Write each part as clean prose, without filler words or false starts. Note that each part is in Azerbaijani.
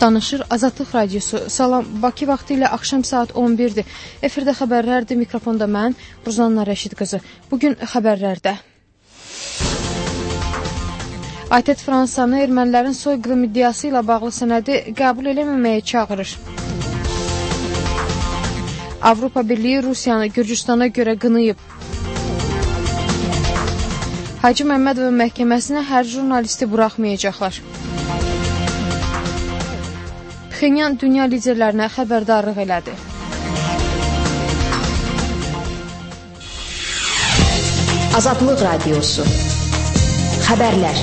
Danışır Azadlıq Radiosu. Salam, Bakı vaxtı ilə axşam saat 11-dir. Efirdə xəbərlərdir, mikrofonda mən, Ruzanna Rəşid qızı. Bugün xəbərlərdə. ATƏT Fransanı ermənilərin soyqırım iddiası ilə bağlı sənədi qəbul eləməməyə çağırır. Avropa Birliyi Rusiyanı Gürcüstana görə qınayıb. Hacı Məmmədov məhkəməsinə hər jurnalisti buraxmayacaqlar. Pxenyan dünya liderlərinə xəbərdarlıq elədi. Azadlıq Radiosu. Xəbərlər.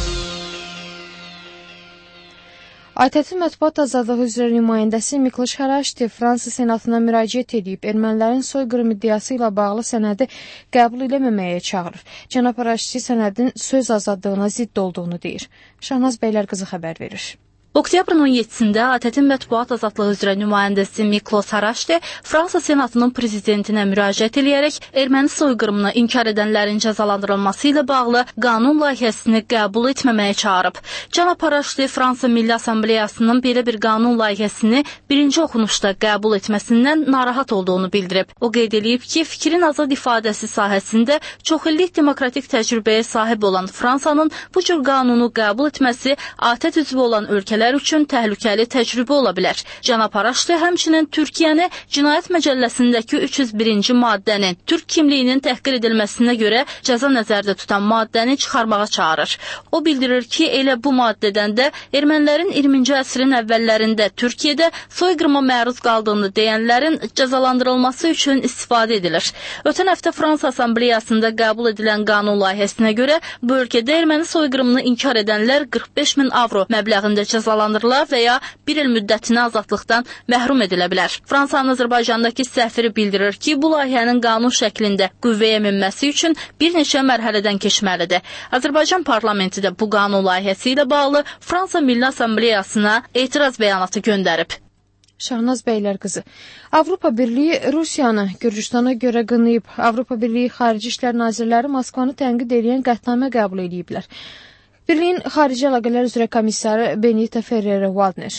ATƏT-in mətbuat azadlığı üzrə nümayəndəsi Mikloş Haraşti Fransa Senatına müraciət edib, ermənilərin soyqırım iddiası ilə bağlı sənədi qəbul eləməməyə çağırır. Cənab Haraşti sənədin söz azadlığına zidd olduğunu deyir. Şahnaz Beylərqızı xəbər verir. Oktyabrın 17-də ATƏT-in mətbuat azadlığı üzrə nümayəndəsi Mikloş Haraşti Fransa Senatının prezidentinə müraciət edərək erməni soyqırımını inkar edənlərin cəzalandırılması ilə bağlı qanun layihəsini qəbul etməməyə çağırıb. Cənab Haraşti Fransa Milli Assambleyasının belə bir qanun layihəsini birinci oxunuşda qəbul etməsindən narahat olduğunu bildirib. O qeyd edib ki, fikrin azad ifadəsi sahəsində çoxillik demokratik təcrübəyə sahib olan Fransanın bu cür qanunu qəbul etməsi ATƏT üzvü olan ölkələr üçün təhlükəli təcrübə ola bilər. Cənab Haraşti həmçinin Türkiyəni Cinayət Məcəlləsindəki 301-ci maddənin Türk kimliyinin təhqir edilməsinə görə cəza nəzərdə tutan maddəni çıxarmağa çağırır. O bildirir ki, elə bu maddədən də ermənilərin 20-ci əsrin əvvəllərində Türkiyədə soyqırıma məruz qaldığını deyənlərin cəzalandırılması üçün istifadə edilir. Ötən həftə Fransa Assambleyasında qəbul edilən qanun layihəsinə görə bu ölkədə erməni soyqırımını inkar edənlər 45 min avro məbləğində cəzalandırılar və ya bir il müddətinə azadlıqdan məhrum edilə bilər. Fransanın Azərbaycandakı səfiri bildirir ki, bu layihənin qanun şəklində qüvvəyə minməsi üçün bir neçə mərhələdən keçməlidir. Azərbaycan parlamenti də bu qanun layihəsi ilə bağlı Fransa Milli Assambleyasına etiraz bəyanatı göndərib. Şahnaz Beylərqızı. Avropa Birliyi Rusiyanı Gürcüstana görə qınayıb. Avropa Birliyi Xarici İşlər Nazirləri Moskvanı tənqid edən qətnamə qəbul ediblər. Birliyin Xarici Əlaqələr üzrə komissarı Benita Ferrero-Waldner.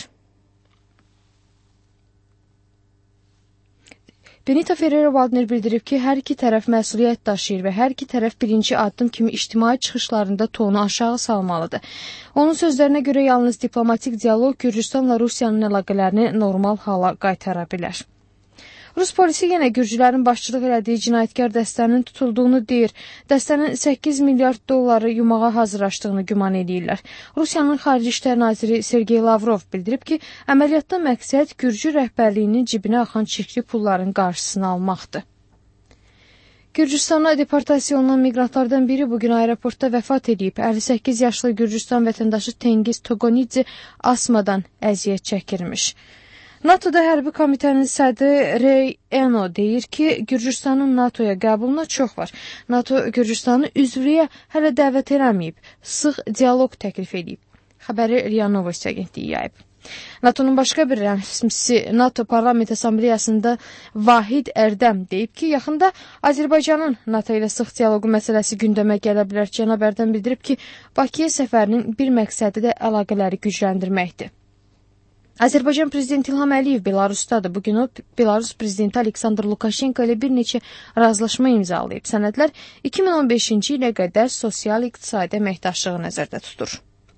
Benita Ferrero-Waldner bildirib ki, hər iki tərəf məsuliyyət daşıyır və hər iki tərəf birinci addım kimi ictimai çıxışlarında tonu aşağı salmalıdır. Onun sözlərinə görə yalnız diplomatik dialoq Gürcüstanla Rusiyanın əlaqələrini normal hala qaytara bilər. Rus polisi yenə gürcülərin başçılıq elədiyi cinayətkar dəstənin tutulduğunu deyir. Dəstənin 8 milyard dolları yumağa hazırlaşdığını güman edirlər. Rusiyanın Xarici İşlər Naziri Sergey Lavrov bildirib ki, əməliyyatda məqsəd gürcü rəhbərliyinin cibinə axan çirkli pulların qarşısını almaqdır. Gürcüstana deportasiya olunan miqrantlardan biri bugün aeroportda vəfat edib. 58 yaşlı Gürcüstan vətəndaşı Tengiz Togonidze asmadan əziyyət çəkirmiş. NATO'da hərbi komitənin sədri Rey Eno deyir ki, Gürcüstanın NATO'ya qəbuluna çox var. NATO Gürcüstanı üzvlüyə hələ dəvət eləməyib, sıx dialoq təklif edib. Xəbəri RIA Novosti agentliyi yayıb. NATO'nun başqa bir rəsmisi NATO Parlament Assambleyasında Vahid Ərdəm deyib ki, yaxında Azərbaycanın NATO ilə sıx dialoqu məsələsi gündəmə gələ bilər. Cənab Ərdəm bildirib ki, Bakıya səfərinin bir məqsədi də əlaqələri gücləndirməkdir. Azərbaycan Prezidenti İlham Əliyev Belarusdadır. Bugün o, Belarus Prezidenti Aleksandr Lukashenko ilə bir neçə razılaşma imzalayıb. Sənədlər 2015-ci ilə qədər sosial-iqtisadi əməkdaşlığı nəzərdə tutur.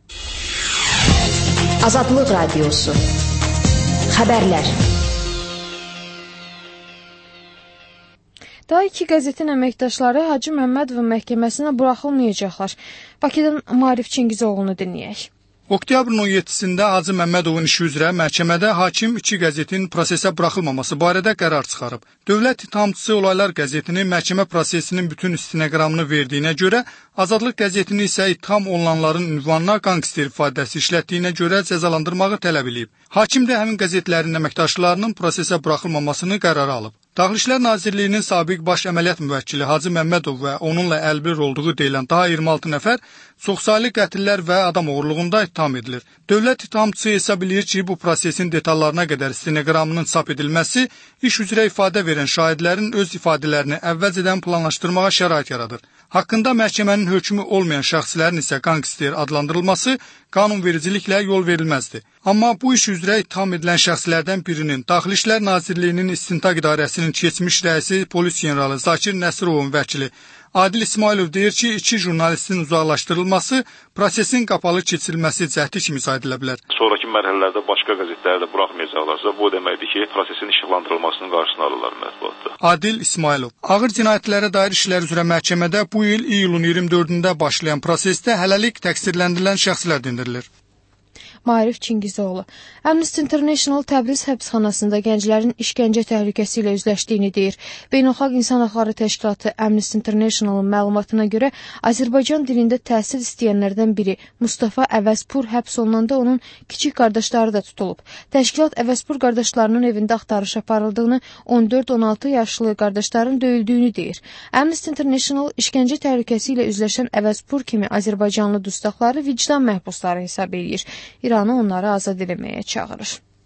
Azadlıq Radiosu. Xəbərlər. Daha iki qəzetin əməkdaşları Hacı Məmmədov məhkəməsinə buraxılmayacaqlar. Bakıdan Maarif Çingizoğlu'nu dinləyək. Oktyabrın 17-sində Hacı Məmmədovun işi üzrə məhkəmədə hakim iki qəzetin prosesə buraxılmaması barədə qərar çıxarıb. Dövlət ittihamçısı Olaylar qəzetini məhkəmə prosesinin bütün stenoqramını verdiyinə görə, Azadlıq qəzetini isə ittiham olunanların ünvanına qangster ifadəsi işlətdiyinə görə cəzalandırmağı tələb edib. Hakim də həmin qəzetlərin əməkdaşlarının prosesə buraxılmamasını qərara alıb. Daxili İşlər Nazirliyinin sabiq baş əməliyyat müvəkkili Hacı Məmmədov və onunla əlbir olduğu deyilən daha 26 nəfər çoxsaylı qətillər və adam oğurluğunda ittiham edilir. Dövlət ittihamçısı hesab edir ki, bu prosesin detallarına qədər stenoqramının çap edilməsi iş üzrə ifadə verən şahidlərin öz ifadələrini əvvəlcədən planlaşdırmağa şərait yaradır. Haqqında məhkəmənin hökmü olmayan şəxslərin isə qangster adlandırılması qanunvericiliklə yol verilməzdi. Amma bu iş üzrə ittiham edilən şəxslərdən birinin Daxili İşlər Nazirliyinin İstintaq İdarəsinin keçmiş rəisi polis generalı Zakir Nəsirovun vəkili Adil İsmailov deyir ki, iki jurnalistin uzaqlaşdırılması prosesin qapalı keçirilməsi cəhdi kimi sayıla edilə bilər. Sonraki mərhələlərdə başqa qəzetləri də buraxmayacaqlarsa, bu deməkdir ki, prosesin işıqlandırılmasının qarşısını alırlar mətbuatda. Adil İsmailov ağır cinayətlərə dair işlər üzrə məhkəmədə bu il iyulun 24-də başlayan prosesdə hələlik təqsirləndirilən şəxslər dindirilir. Maarif Çingizoğlu. Amnesty International Təbriz həbsxanasında gənclərin işgəncə təhlükəsi ilə üzləşdiyini deyir. Beynəlxalq İnsan Hüquqları Təşkilatı Amnesty International'ın məlumatına görə Azərbaycan dilində təhsil istəyənlərdən biri Mustafa Əvəzpur həbs olunanda onun kiçik qardaşları da tutulub. Təşkilat Əvəzpur qardaşlarının evində axtarış aparıldığını, 14-16 yaşlı qardaşların döyüldüyünü deyir. Amnesty International işgəncə təhlükəsi ilə üzləşən Əvəzpur kimi Azərbaycanlı dustaqları vicdan məhbusları hesab edir. İranı onları azad eləməyə çağırır.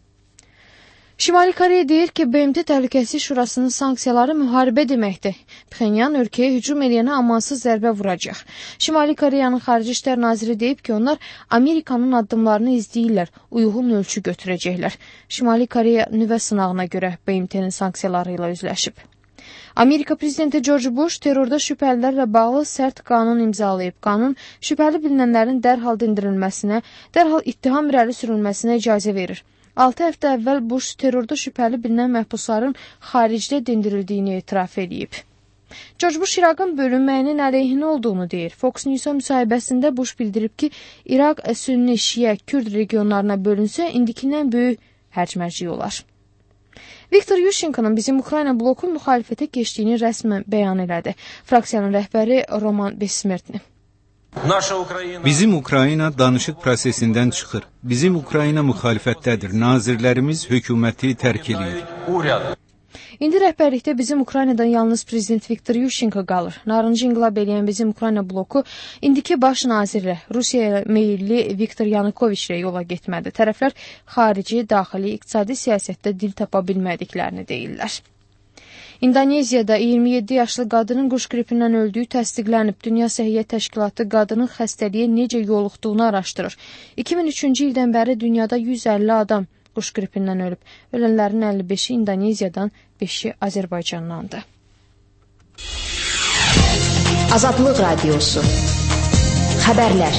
Şimali Koreya deyir ki, BMT Təhlükəsizlik Şurasının sanksiyaları müharibə deməkdir. Pxenyan ölkəyə hücum eləyənə amansız zərbə vuracaq. Şimali Koreyanın Xarici İşlər Naziri deyib ki, onlar Amerikanın addımlarını izləyirlər, uyğun ölçü götürəcəklər. Şimali Koreya nüvə sınağına görə BMT-nin sanksiyaları ilə üzləşib. Amerika Prezidenti George Bush terrorda şübhəlilərlə bağlı sərt qanun imzalayıb. Qanun şübhəli bilinənlərin dərhal dindirilməsinə, dərhal ittiham irəli sürülməsinə icazə verir. 6 həftə əvvəl Bush terrorda şübhəli bilinən məhbusların xaricdə dindirildiyini etiraf edib. George Bush İraqın bölünməyinin əleyhinə olduğunu deyir. Fox News-a müsahibəsində Bush bildirib ki, İraq Sünni, Şiə, Kürd regionlarına bölünsə, indikindən böyük hərc-mərci olar. Viktor Yushchenko'nun bizim Ukrayna bloku müxalifətə keçdiyini rəsmən bəyan elədi. Fraksiyanın rəhbəri Roman Besmertni. Bizim Ukrayna danışıq prosesindən çıxır. Bizim Ukrayna müxalifətdədir. Nazirlərimiz hökuməti tərk edir. İndi rəhbərlikdə bizim Ukraynadan yalnız prezident Viktor Yushchenko qalır. Narıncı inqilab eləyən bizim Ukrayna bloku indiki baş nazirlə, Rusiyaya meyilli Viktor Yanukoviç ilə yola getmədi. Tərəflər xarici, daxili, iqtisadi siyasətdə dil tapa bilmədiklərini deyirlər. İndoneziyada 27 yaşlı qadının quş qripindən öldüyü təsdiqlənib. Dünya Səhiyyə Təşkilatı qadının xəstəliyə necə yoluxduğunu araşdırır. 2003-cü ildən bəri dünyada 150 adam quş qripindən ölüb. Ölənlərin 55-i İndoneziyadan, 5-i Azərbaycandandır. Azadlıq Radiosu. Xəbərlər.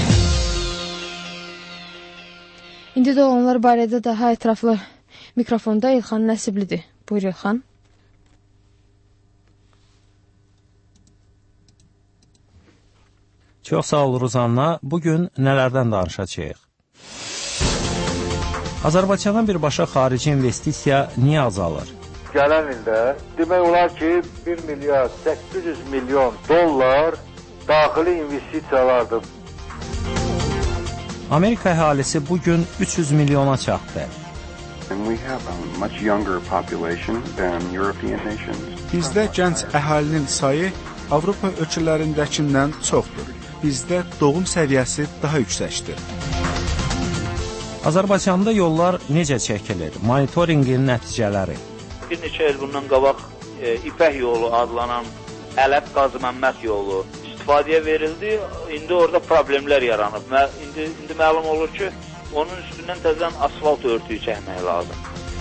İndi də olanlar barədə daha ətraflı mikrofonda İlxan Nəsiblidir. Buyur İlxan. Çox sağ ol Ruzanna. Bugün nələrdən danışacağıq? Azərbaycana birbaşa xarici investisiya niyə azalır? Gələn ildə demək olar ki, 1 milyard 800 milyon dollar daxili investisiyalardır. Amerika əhalisi bugün 300 milyona çatdı. Bizdə gənc əhalinin sayı Avropa ölkələrindəkindən çoxdur. Bizdə doğum səviyyəsi daha yüksəkdir. Azərbaycanda yollar necə çəkilir? Monitorinqin nəticələri. Bir neçə il bundan qabaq İpək yolu adlanan Ələb Qazıməmməd yolu istifadəyə verildi. İndi orada problemlər yaranıb. İndi məlum olur ki, onun üstündən təzədən asfalt örtüyü çəkmək lazım.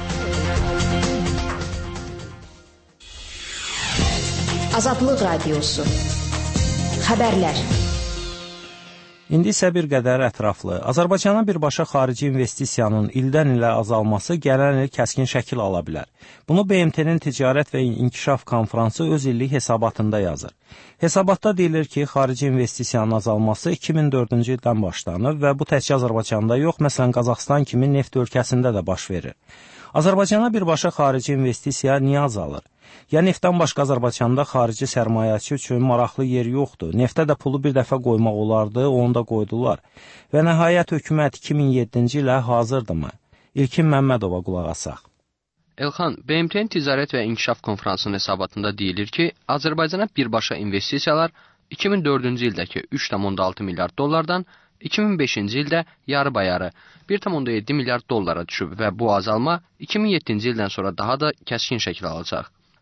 Azadlıq Radiosu. Xəbərlər. İndi isə bir qədər ətraflı. Azərbaycana birbaşa xarici investisiyanın ildən ilə azalması gələn il kəskin şəkil ala bilər. Bunu BMT-nin Ticarət və İnkişaf Konfransı öz illik hesabatında yazır. Hesabatda deyilir ki, xarici investisiyanın azalması 2004-cü ildən başlanıb və bu təkcə Azərbaycanda yox, məsələn Qazaxstan kimi neft ölkəsində də baş verir. Azərbaycana birbaşa xarici investisiya niyə azalır? Ya neftdən başqa Azərbaycanda xarici sərmayəçi üçün maraqlı yer yoxdur. Neftə də pulu bir dəfə qoymaq olardı, onu da qoydular. Və nəhayət hökumət 2007-ci ilə hazırdırmı? İlkin Məmmədova qulaq asaq. Elxan, BMT-nin Ticarət və İnkişaf Konfransının hesabatında deyilir ki, Azərbaycana birbaşa investisiyalar 2004-cü ildəki 3,6 milyard dollardan 2005-ci ildə yarı-bayarı 1,7 milyard dollara düşüb və bu azalma 2007-ci ildən sonra daha da kəskin şəkil alacaq.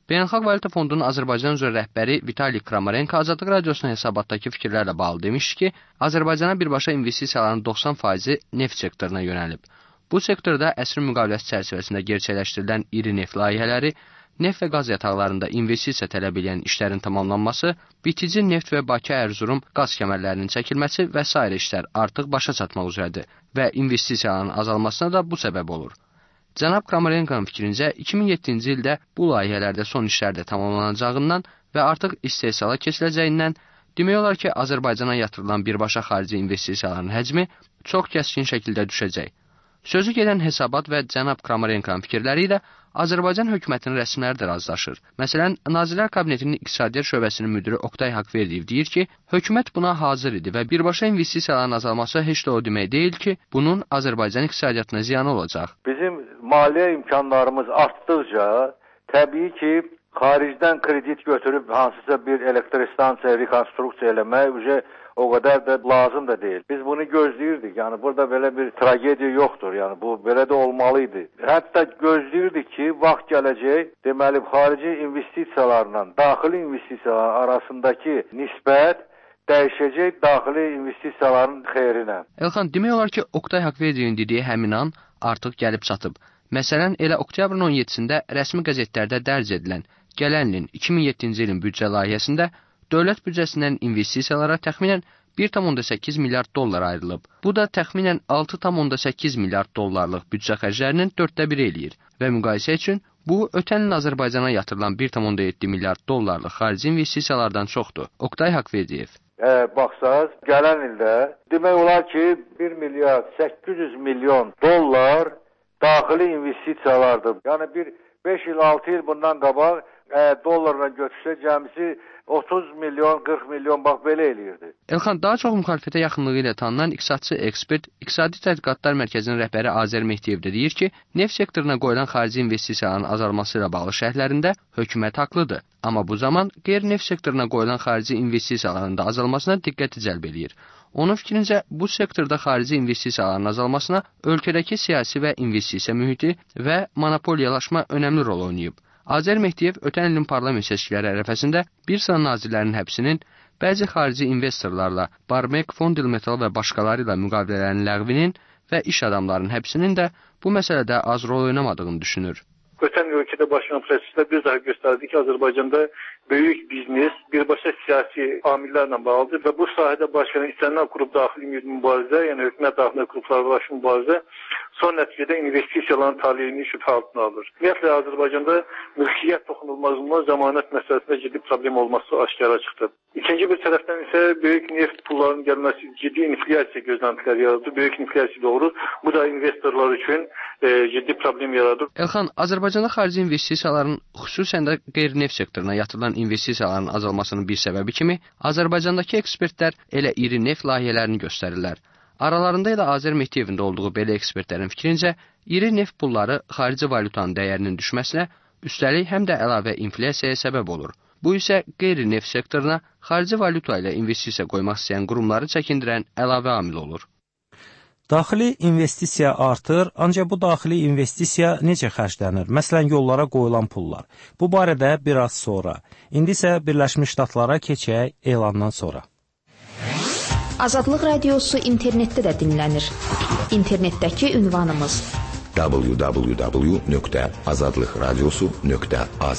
Beynəlxalq Valyuta Fondunun Azərbaycan üzrə rəhbəri Vitali Kramarenko Azadlıq Radiosunun hesabatdakı fikirlərlə bağlı demişdi ki, Azərbaycana birbaşa investisiyaların 90%-i neft sektoruna yönəlib. Bu sektorda əsrin müqaviləsi çərçivəsində gerçəkləşdirilən iri neft layihələri, neft və qaz yataqlarında investisiya tələb edən işlərin tamamlanması, bitici neft və Bakı-Ərzurum qaz kəmərlərinin çəkilməsi və s. işlər artıq başa çatmaq üzrədir və investisiyaların azalmasına da bu səbəb olur. Cənab Kramarenko'nun fikrincə 2007-ci ildə bu layihələrdə son işlər də tamamlanacağından və artıq istehsala keçiləcəyindən demək olar ki, Azərbaycana yatırılan birbaşa xarici investisiyaların həcmi çox kəskin şəkildə düşəcək. Sözü gedən hesabat və cənab Kramarenko'nun fikirləri ilə Azərbaycan hökumətinin rəsmiləri də razılaşır. Məsələn, Nazirlər Kabinetinin İqtisadiyyat şöbəsinin müdiri Oqtay Haqverdiyev deyir ki, hökumət buna hazır idi və birbaşa investisiyaların azalması heç də o demək deyil ki, bunun Azərbaycan iqtisadiyyatına ziyanı olacaq. Bizim maliyyə imkanlarımız artdıqca, təbii ki, xaricdən kredit götürüb hansısa bir elektrostansiya rekonstruksiya eləmək o qədər də lazım da deyil. Biz bunu gözləyirdik. Yəni burada belə bir tragediya yoxdur. Yəni bu belə də olmalıydı. Hətta gözləyirdik ki, vaxt gələcək, deməli xarici investisiyalarla daxili investisiyalar arasındakı nisbət dəyişəcək daxili investisiyaların xeyrinə. Elxan, demək olar ki, Oqtay Haqverdiyevin dediyi həmin an artıq gəlib çatıb. Məsələn, elə oktyabrın 17-sində rəsmi qəzetlərdə dərc edilən gələn ilin 2007-ci ilin büdcə layihəsində dövlət büdcəsindən investisiyalara təxminən 1,8 milyard dollar ayrılıb. Bu da təxminən 6,8 milyard dollarlıq büdcə xərclərinin 1/4 eləyir və müqayisə üçün bu, ötən il Azərbaycana yatırılan 1,7 milyard dollarlıq xarici investisiyalardan çoxdur. Oqtay Haqverdiyev. Baxsaz, gələn ildə demək olar ki, 1 milyard 800 milyon dollar daxili investisiyalardır. Yəni 5 il, 6 il bundan qabaq dollarla götürsə cəmisi 30 milyon, 40 milyon bax belə eləyirdi. Elxan, daha çox müxalifətə yaxınlığı ilə tanınan iqtisadçı ekspert, İqtisadi Tədqiqatlar Mərkəzinin rəhbəri Azər Mehdiyev də deyir ki, neft sektoruna qoyulan xarici investisiyaların azalması ilə bağlı şərhlərində hökumət haqlıdır. Amma bu zaman qeyri-neft sektoruna qoyulan xarici investisiyaların da azalmasına diqqəti cəlb eləyir. Onun fikrincə, bu sektorda xarici investisiyaların azalmasına ölkədəki siyasi və investisiya mühiti və monopoliyalaşma önəmli rol oynayıb. Azər Mehdiyev ötən ilin parlament seçkiləri ərəfəsində bir sıra nazirlərin həbsinin, bəzi xarici investorlarla, Barmek, Fondilmetal və başqaları ilə müqavilələrin ləğvinin və iş adamlarının həbsinin də bu məsələdə az rol oynamadığını düşünür. Ötən ölkədə başlayan proseslər bir daha göstərdi ki, Azərbaycanda böyük biznes birbaşa siyasi amillərlə bağlıdır və bu sahədə başlayan istənilən qrup daxili mübarizə, yəni hökumət daxilində qruplarla mübarizə son nəticədə investisiyaların taleyini şübhə altına alır. Ümumiyyətlə, Azərbaycanda mülkiyyət toxunulmazlığına zəmanət məsələsində ciddi problem olması aşkara çıxdı. İkinci bir tərəfdən isə böyük neft pullarının gəlməsi ciddi inflyasiya gözləntiləri yaradır. Böyük inflyasiya doğru. Bu da investorlar üçün ciddi problem yaradır. Elxan, Azərbaycanda xarici investisiyaların, xüsusən də qeyri-neft sektoruna yatırılan investisiyaların azalmasının bir səbəbi kimi Azərbaycandakı ekspertlər elə iri neft layihələrini göstərirlər. Aralarında ilə Azər Mehdiyevin də olduğu belə ekspertlərin fikrincə, iri neft pulları xarici valyutanın dəyərinin düşməsinə, üstəlik həm də əlavə inflyasiyaya səbəb olur. Bu isə qeyri-neft sektoruna xarici valyuta ilə investisiya qoymaq istəyən qurumları çəkindirən əlavə amil olur. Daxili investisiya artır, ancaq bu daxili investisiya necə xərclənir? Məsələn, yollara qoyulan pullar. Bu barədə biraz sonra. İndi isə Birləşmiş Ştatlara keçək elandan sonra. Azadlıq Radiosu internetdə də dinlənir. İnternetdəki ünvanımız www.azadlıqradiosu.az.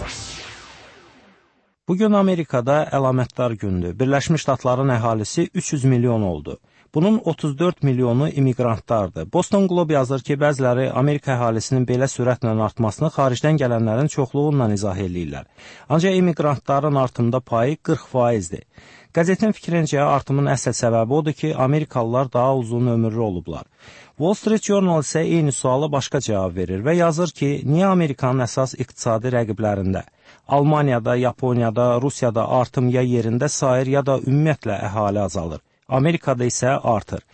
Bugün Amerikada əlamətdar gündür. Birləşmiş Ştatların əhalisi 300 milyon oldu. Bunun 34 milyonu immigrantlardır. Boston Globe yazır ki, bəziləri Amerika əhalisinin belə sürətlə artmasını xaricdən gələnlərin çoxluğundan izah edirlər. Ancaq immigrantların artımda payı 40%-dir. Qəzetin fikrincə artımın əsl səbəbi odur ki, Amerikalılar daha uzun ömürlü olublar. Wall Street Journal isə eyni suala başqa cavab verir və yazır ki, niyə Amerikanın əsas iqtisadi rəqiblərində, Almaniyada, Yaponiyada, Rusiyada artım ya yerində sayır ya da ümumiyyətlə əhali azalır. Amerikada isə artır.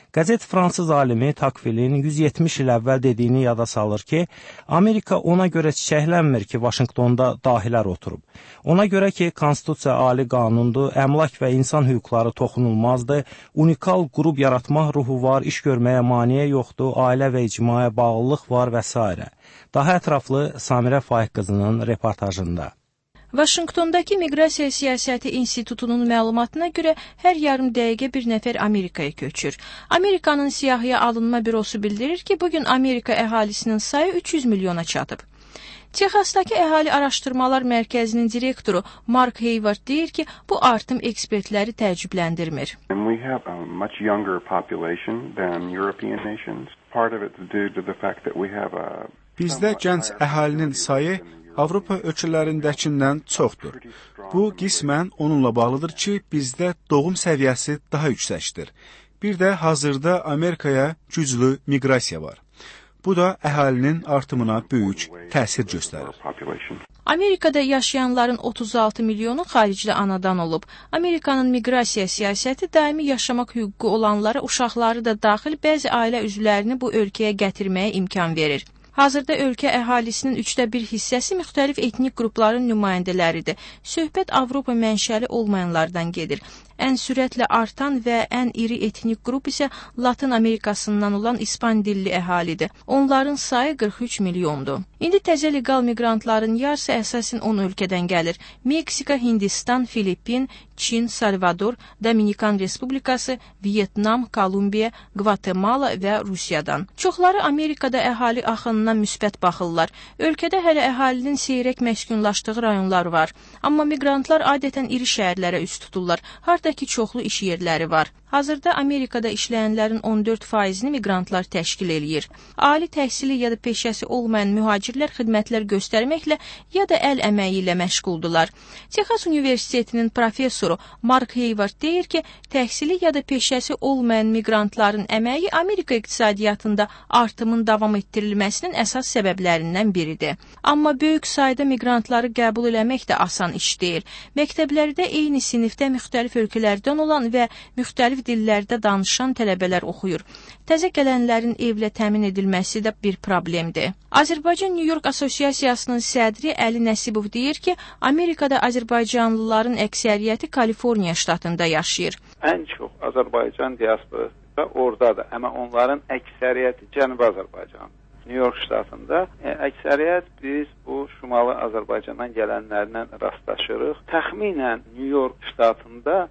Qəzet fransız alimi Takvilin 170 il əvvəl dediyini yada salır ki, Amerika ona görə çiçəklənmir ki, Vaşinqtonda dahilər oturub. Ona görə ki, konstitusiya ali qanundur, əmlak və insan hüquqları toxunulmazdır, unikal qrup yaratmaq ruhu var, iş görməyə maneə yoxdur, ailə və icmaya bağlılıq var və s. Daha ətraflı Samirə Faiq qızının reportajında. Vaşinqtondakı Miqrasiya Siyasəti İnstitutunun məlumatına görə hər yarım dəqiqə bir nəfər Amerikaya köçür. Amerikanın siyahıya alınma bürosu bildirir ki, bugün Amerika əhalisinin sayı 300 milyona çatıb. Texasdakı Əhali Araşdırmalar Mərkəzinin direktoru Mark Hayward deyir ki, bu artım ekspertləri təəccübləndirmir. We have a much younger population than European nations. Part of it is due to the fact that we have a Bizdə gənc əhalinin sayı Avropa ölkələrindəkindən çoxdur. Bu, qismən onunla bağlıdır ki, bizdə doğum səviyyəsi daha yüksəkdir. Bir də hazırda Amerikaya güclü miqrasiya var. Bu da əhalinin artımına böyük təsir göstərir. Amerikada yaşayanların 36 milyonu xaricdə anadan olub. Amerikanın miqrasiya siyasəti daimi yaşamaq hüququ olanlara uşaqları da daxil bəzi ailə üzvlərini bu ölkəyə gətirməyə imkan verir. Hazırda ölkə əhalisinin 1/3 hissəsi müxtəlif etnik qrupların nümayəndələridir. Söhbət Avropa mənşəli olmayanlardan gedir. Ən sürətlə artan və ən iri etnik qrup isə Latin Amerikasından olan İspan dilli əhalidir. Onların sayı 43 milyondur. İndi təzə legal miqrantların yarısı əsasən 10 ölkədən gəlir. Meksika, Hindistan, Filippin, Çin, Salvador, Dominikan Respublikası, Vietnam, Kolumbiya, Gvatemala və Rusiyadan. Çoxları Amerikada əhali axınına müsbət baxırlar. Ölkədə hələ əhalinin seyrək məskunlaşdığı rayonlar var. Amma miqrantlar adətən iri şəhərlərə üst tuturlar. Hardakı çoxlu iş yerləri var. Hazırda Amerikada işləyənlərin 14%-ni miqrantlar təşkil eləyir. Ali təhsili ya da peşəsi olmayan mühacirlər xidmətlər göstərməklə ya da əl əməyi ilə məşğuldular. Texas Universitetinin professoru Mark Hayward deyir ki, təhsili ya da peşəsi olmayan miqrantların əməyi Amerika iqtisadiyyatında artımın davam etdirilməsinin əsas səbəblərindən biridir. Amma böyük sayda miqrantları qəbul eləmək də asan iş deyil. Məktəblərdə eyni sinifdə müxtəlif ölkələrdən olan və müxtəlif dillərdə danışan tələbələr oxuyur. Təzə gələnlərin evlə təmin edilməsi də bir problemdir. Azərbaycan New York Assosiasiyasının sədri Əli Nəsibov deyir ki, Amerikada Azərbaycanlıların əksəriyyəti Kaliforniya ştatında yaşayır. Ən çox Azərbaycan diasporası da oradadır, amma onların əksəriyyəti Cənubi Azərbaycan. New York ştatında əksəriyyət biz bu Şimali Azərbaycandan gələnlərlə rastlaşırıq. Təxminən New York ştatında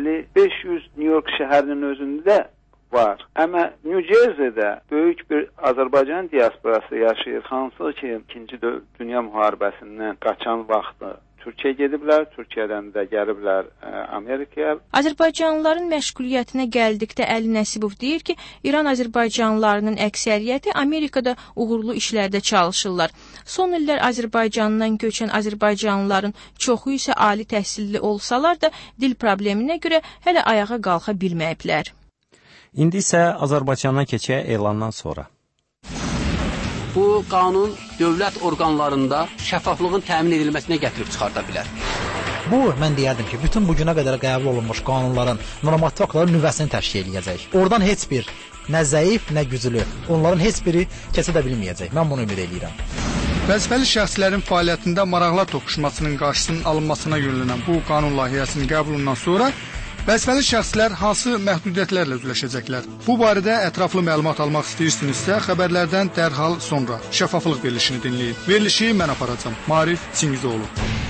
50-500 New York şəhərinin özündə var. Amma New Jerseydə böyük bir Azərbaycan diasporası yaşayır. Hansı ki, 2-ci Dünya müharibəsindən qaçan vaxtı Türkiyə gediblər, Türkiyədən də gəliblər Amerikaya. Azərbaycanlıların məşğuliyyətinə gəldikdə Əli Nəsibov deyir ki, İran Azərbaycanlılarının əksəriyyəti Amerikada uğurlu işlərdə çalışırlar. Son illər Azərbaycandan köçən Azərbaycanlıların çoxu isə ali təhsilli olsalar da dil probleminə görə hələ ayağa qalxa bilməyiblər. İndi isə Azərbaycandan keçək elandan sonra. Bu qanun dövlət orqanlarında şəffaflığın təmin edilməsinə gətirib çıxarda bilər. Bu, mən deyərdim ki, bütün bugünə qədər qəbul olunmuş qanunların, normativ aktların nüvəsini təşkil edəcək. Oradan heç bir, nə zəif, nə güclü, onların heç biri keçə də bilməyəcək. Mən bunu ümid edirəm. Vəzifəli şəxslərin fəaliyyətində maraqlar toqquşmasının qarşısının alınmasına yönlənən bu qanun layihəsinin qəbulundan sonra vəzifəli şəxslər hansı məhdudiyyətlərlə üzləşəcəklər? Bu barədə ətraflı məlumat almaq istəyirsinizsə, xəbərlərdən dərhal sonra şəffaflıq verilişini dinləyin. Verilişi mən aparacam. Marif Çingizoğlu.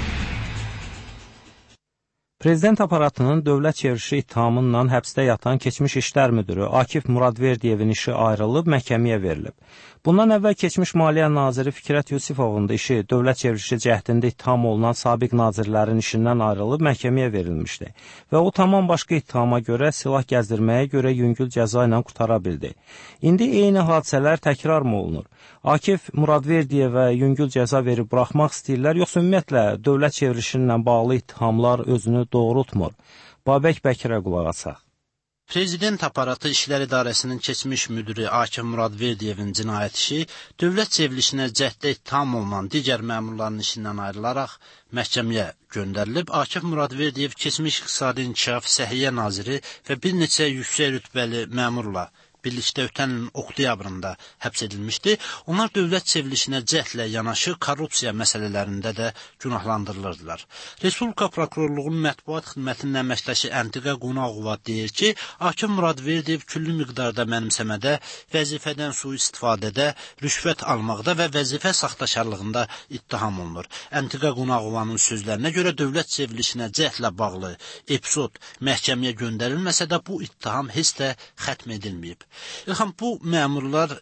Prezident aparatının dövlət çevrilişi ittihamından həbsdə yatan keçmiş işlər müdürü Akif Muradverdiyevin işi ayrılıb məhkəməyə verilib. Bundan əvvəl keçmiş Maliyyə naziri Fikrət Yusifovun da işi dövlət çevrilişi cəhdində ittiham olunan sabiq nazirlərin işindən ayrılıb məhkəməyə verilmişdi və o tamam başqa ittihama görə silah gəzdirməyə görə yüngül cəza ilə qutara bildi. İndi eyni hadisələr təkrar mı olunur? Akif Muradverdiyevə yüngül cəza verib buraxmaq istəyirlər, yoxsa ümumiyyətlə dövlət çevrilişi ilə bağlı ittihamlar özünü doğrultmur? Babək Bəkirə qulaq asaq. Prezident aparatı İşlər İdarəsinin keçmiş müdiri Akif Muradverdiyevin cinayət işi dövlət çevrilişinə cəhddə ittiham olunan digər məmurların işindən ayrılaraq məhkəməyə göndərilib. Akif Muradverdiyev keçmiş İqtisadi İnkişaf Səhiyyə Naziri və bir neçə yüksək rütbəli məmurla birlikdə ötən ilin oktyabrında həbs edilmişdi. Onlar dövlət çevrilişinə cəhdlə yanaşı korrupsiya məsələlərində də günahlandırılırdılar. Respublika Prokurorluğunun mətbuat xidmətinin əməkdaşı Əntiqə Qonaqova deyir ki, Akif Muradverdiyev küllü miqdarda mənimsəmədə, vəzifədən sui-istifadədə, rüşvət almaqda və vəzifə saxtaşarlığında ittiham olunur. Əntiqə Qonaqovanın sözlərinə görə dövlət çevrilişinə cəhdlə bağlı epizod məhkəməyə göndərilməsə də bu ittiham heç də xətm edilməyib. İlham, bu məmurlar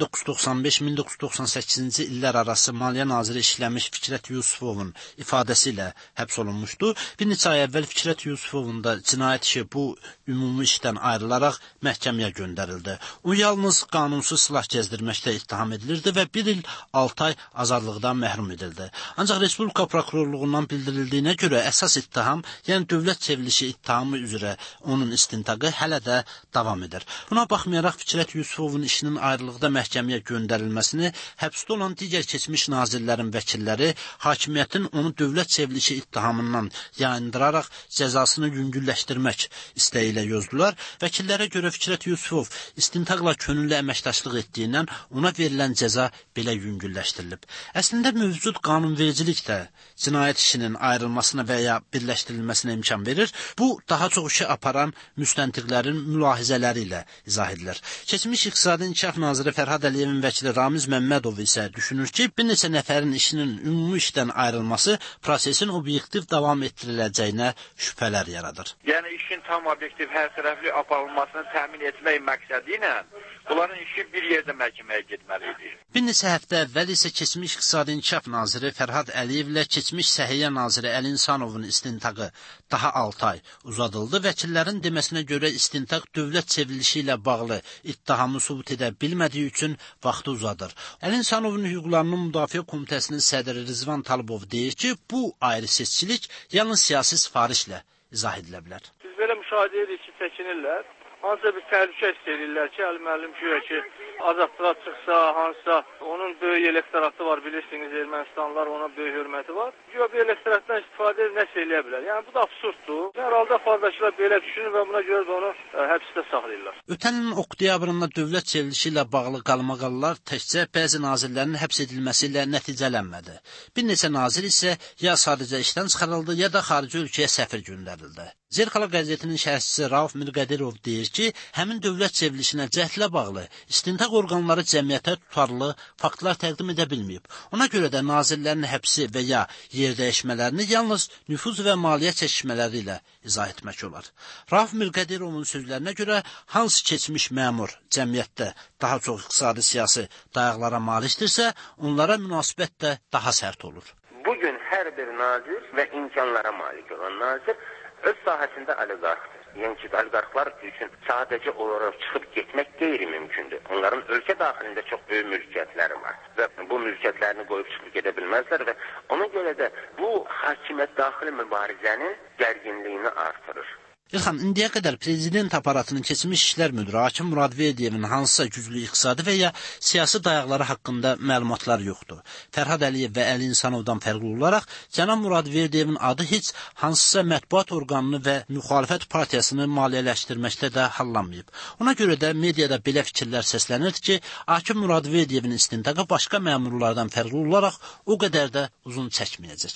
1995-1998-ci illər arası Maliyyə Naziri işləmiş Fikrət Yusufovun ifadəsi ilə həbs olunmuşdu. Bir neçə ay əvvəl Fikrət Yusufovun da cinayət işi bu ümumi işdən ayrılaraq məhkəməyə göndərildi. O yalnız qanunsuz silah gəzdirməkdə ittiham edilirdi və 1 il 6 ay azadlıqdan məhrum edildi. Ancaq Respublika Prokurorluğundan bildirildiyinə görə əsas ittiham, yəni dövlət çevrilişi ittihamı üzrə onun istintaqı hələ də davam edir. Buna baxmayaraq Fikrət Yusufovun işinin ayrılıqda məhkəməyə göndərilməsini həbsdə olan digər keçmiş nazirlərin vəkilləri hakimiyyətin onu dövlət çevrilişi ittihamından yayındıraraq cəzasını yüngülləşdirmək istəyi ilə yozdular. Vəkillərə görə Fikrət Yusufov istintaqla könüllü əməkdaşlıq etdiyindən ona verilən cəza belə yüngülləşdirilib. Əslində mövcud qanunvericilik də cinayət işinin ayrılmasına və ya birləşdirilməsinə imkan verir. Bu, daha çox işi aparan müstəntiqlərin mülahizələri ilə izah edilir. Keçmiş İqtisadi İnkişaf Naziri Fərhad Əliyevin vəkili Ramiz Məmmədov isə düşünür ki, bir neçə nəfərin işinin ümumi işdən ayrılması prosesin obyektiv davam etdiriləcəyinə şübhələr yaradır. Yəni işin tam obyektiv, hər tərəfli aparılmasını təmin etmək məqsədi ilə bunların işi bir yerdə məhkəməyə getməlidir. Bir neçə həftə əvvəl isə keçmiş İqtisadi İnkişaf Naziri Fərhad Əliyev ilə keçmiş Səhiyyə Naziri Əli İnsanovun istintaqı daha 6 ay uzadıldı. Vəkillərin deməsinə görə istintaq dövlət çevrilişi ilə bağlı ittihamı sübut edə bilmədiyi üçün vaxtı uzadır. Əli İnsanovun hüquqlarının müdafiə komitəsinin sədri Rizvan Talıbov deyir ki, bu ayrı seçkilik yalnız siyasi sifarişlə izah edilə bilər. Biz belə müşahidə edirik ki, çəkinirlər. Hansısa bir təhlükə istəyirlər ki, müəllim ki, azadlığa çıxsa, hansısa onun böyük elektoratı var, bilirsiniz, Ermənistanlılar ona böyük hörməti var. Güya bir elektoratdan istifadə nəsə eləyə bilər. Yəni, bu da absurddur. Hər fardakılar belə düşünür və buna görə də onu həbsdə saxlayırlar. Ötən ilin oktyabrında dövlət çevrilişi ilə bağlı qalmaqallar təkcə bəzi nazirlərin həbs edilməsi ilə nəticələnmədi. Bir neçə nazir isə ya sadəcə işdən çıxarıldı, ya da xarici ölkəyə səfir göndərildi. Zerxala qəzetinin şərhçisi Rauf Mirqədirov deyir ki, həmin dövlət çevrilişinə cəhdlə bağlı istintaq orqanları cəmiyyətə tutarlı faktlar təqdim edə bilməyib. Ona görə də nazirlərin həbsi və ya yer dəyişmələrini yalnız nüfuz və maliyyə çəkişmələri ilə izah etmək olar. Rauf Mirqədirovun sözlərinə görə hansı keçmiş məmur cəmiyyətdə daha çox iqtisadi siyasi dayaqlara malikdirsə, onlara münasibət də daha sərt olur. Bugün hər bir nazir və imkanlara malik olan nazir öz sahəsində oliqarxdır. Yəni ki, oliqarxlar üçün sadəcə olaraq çıxıb getmək qeyri-mümkündür. Onların ölkə daxilində çox böyük mülkiyyətləri var və bu mülkiyyətlərini qoyub çıxıb gedə bilməzlər və ona görə də bu hakimiyyət daxili mübarizənin gərginliyini artırır. İlham, indiyə qədər prezident aparatının keçmiş işlər müdiri Akif Muradverdiyevin hansısa güclü iqtisadi və ya siyasi dayaqları haqqında məlumatlar yoxdur. Fərhad Əliyev və Əli İnsanovdan fərqli olaraq cənab Muradverdiyevin adı heç hansısa mətbuat orqanını və müxalifət partiyasını maliyyələşdirməkdə də hallanmayıb. Ona görə də mediada belə fikirlər səslənir ki, Akif Muradverdiyevin istintaqı başqa məmurlardan fərqli olaraq o qədər də uzun çəkməyəcək.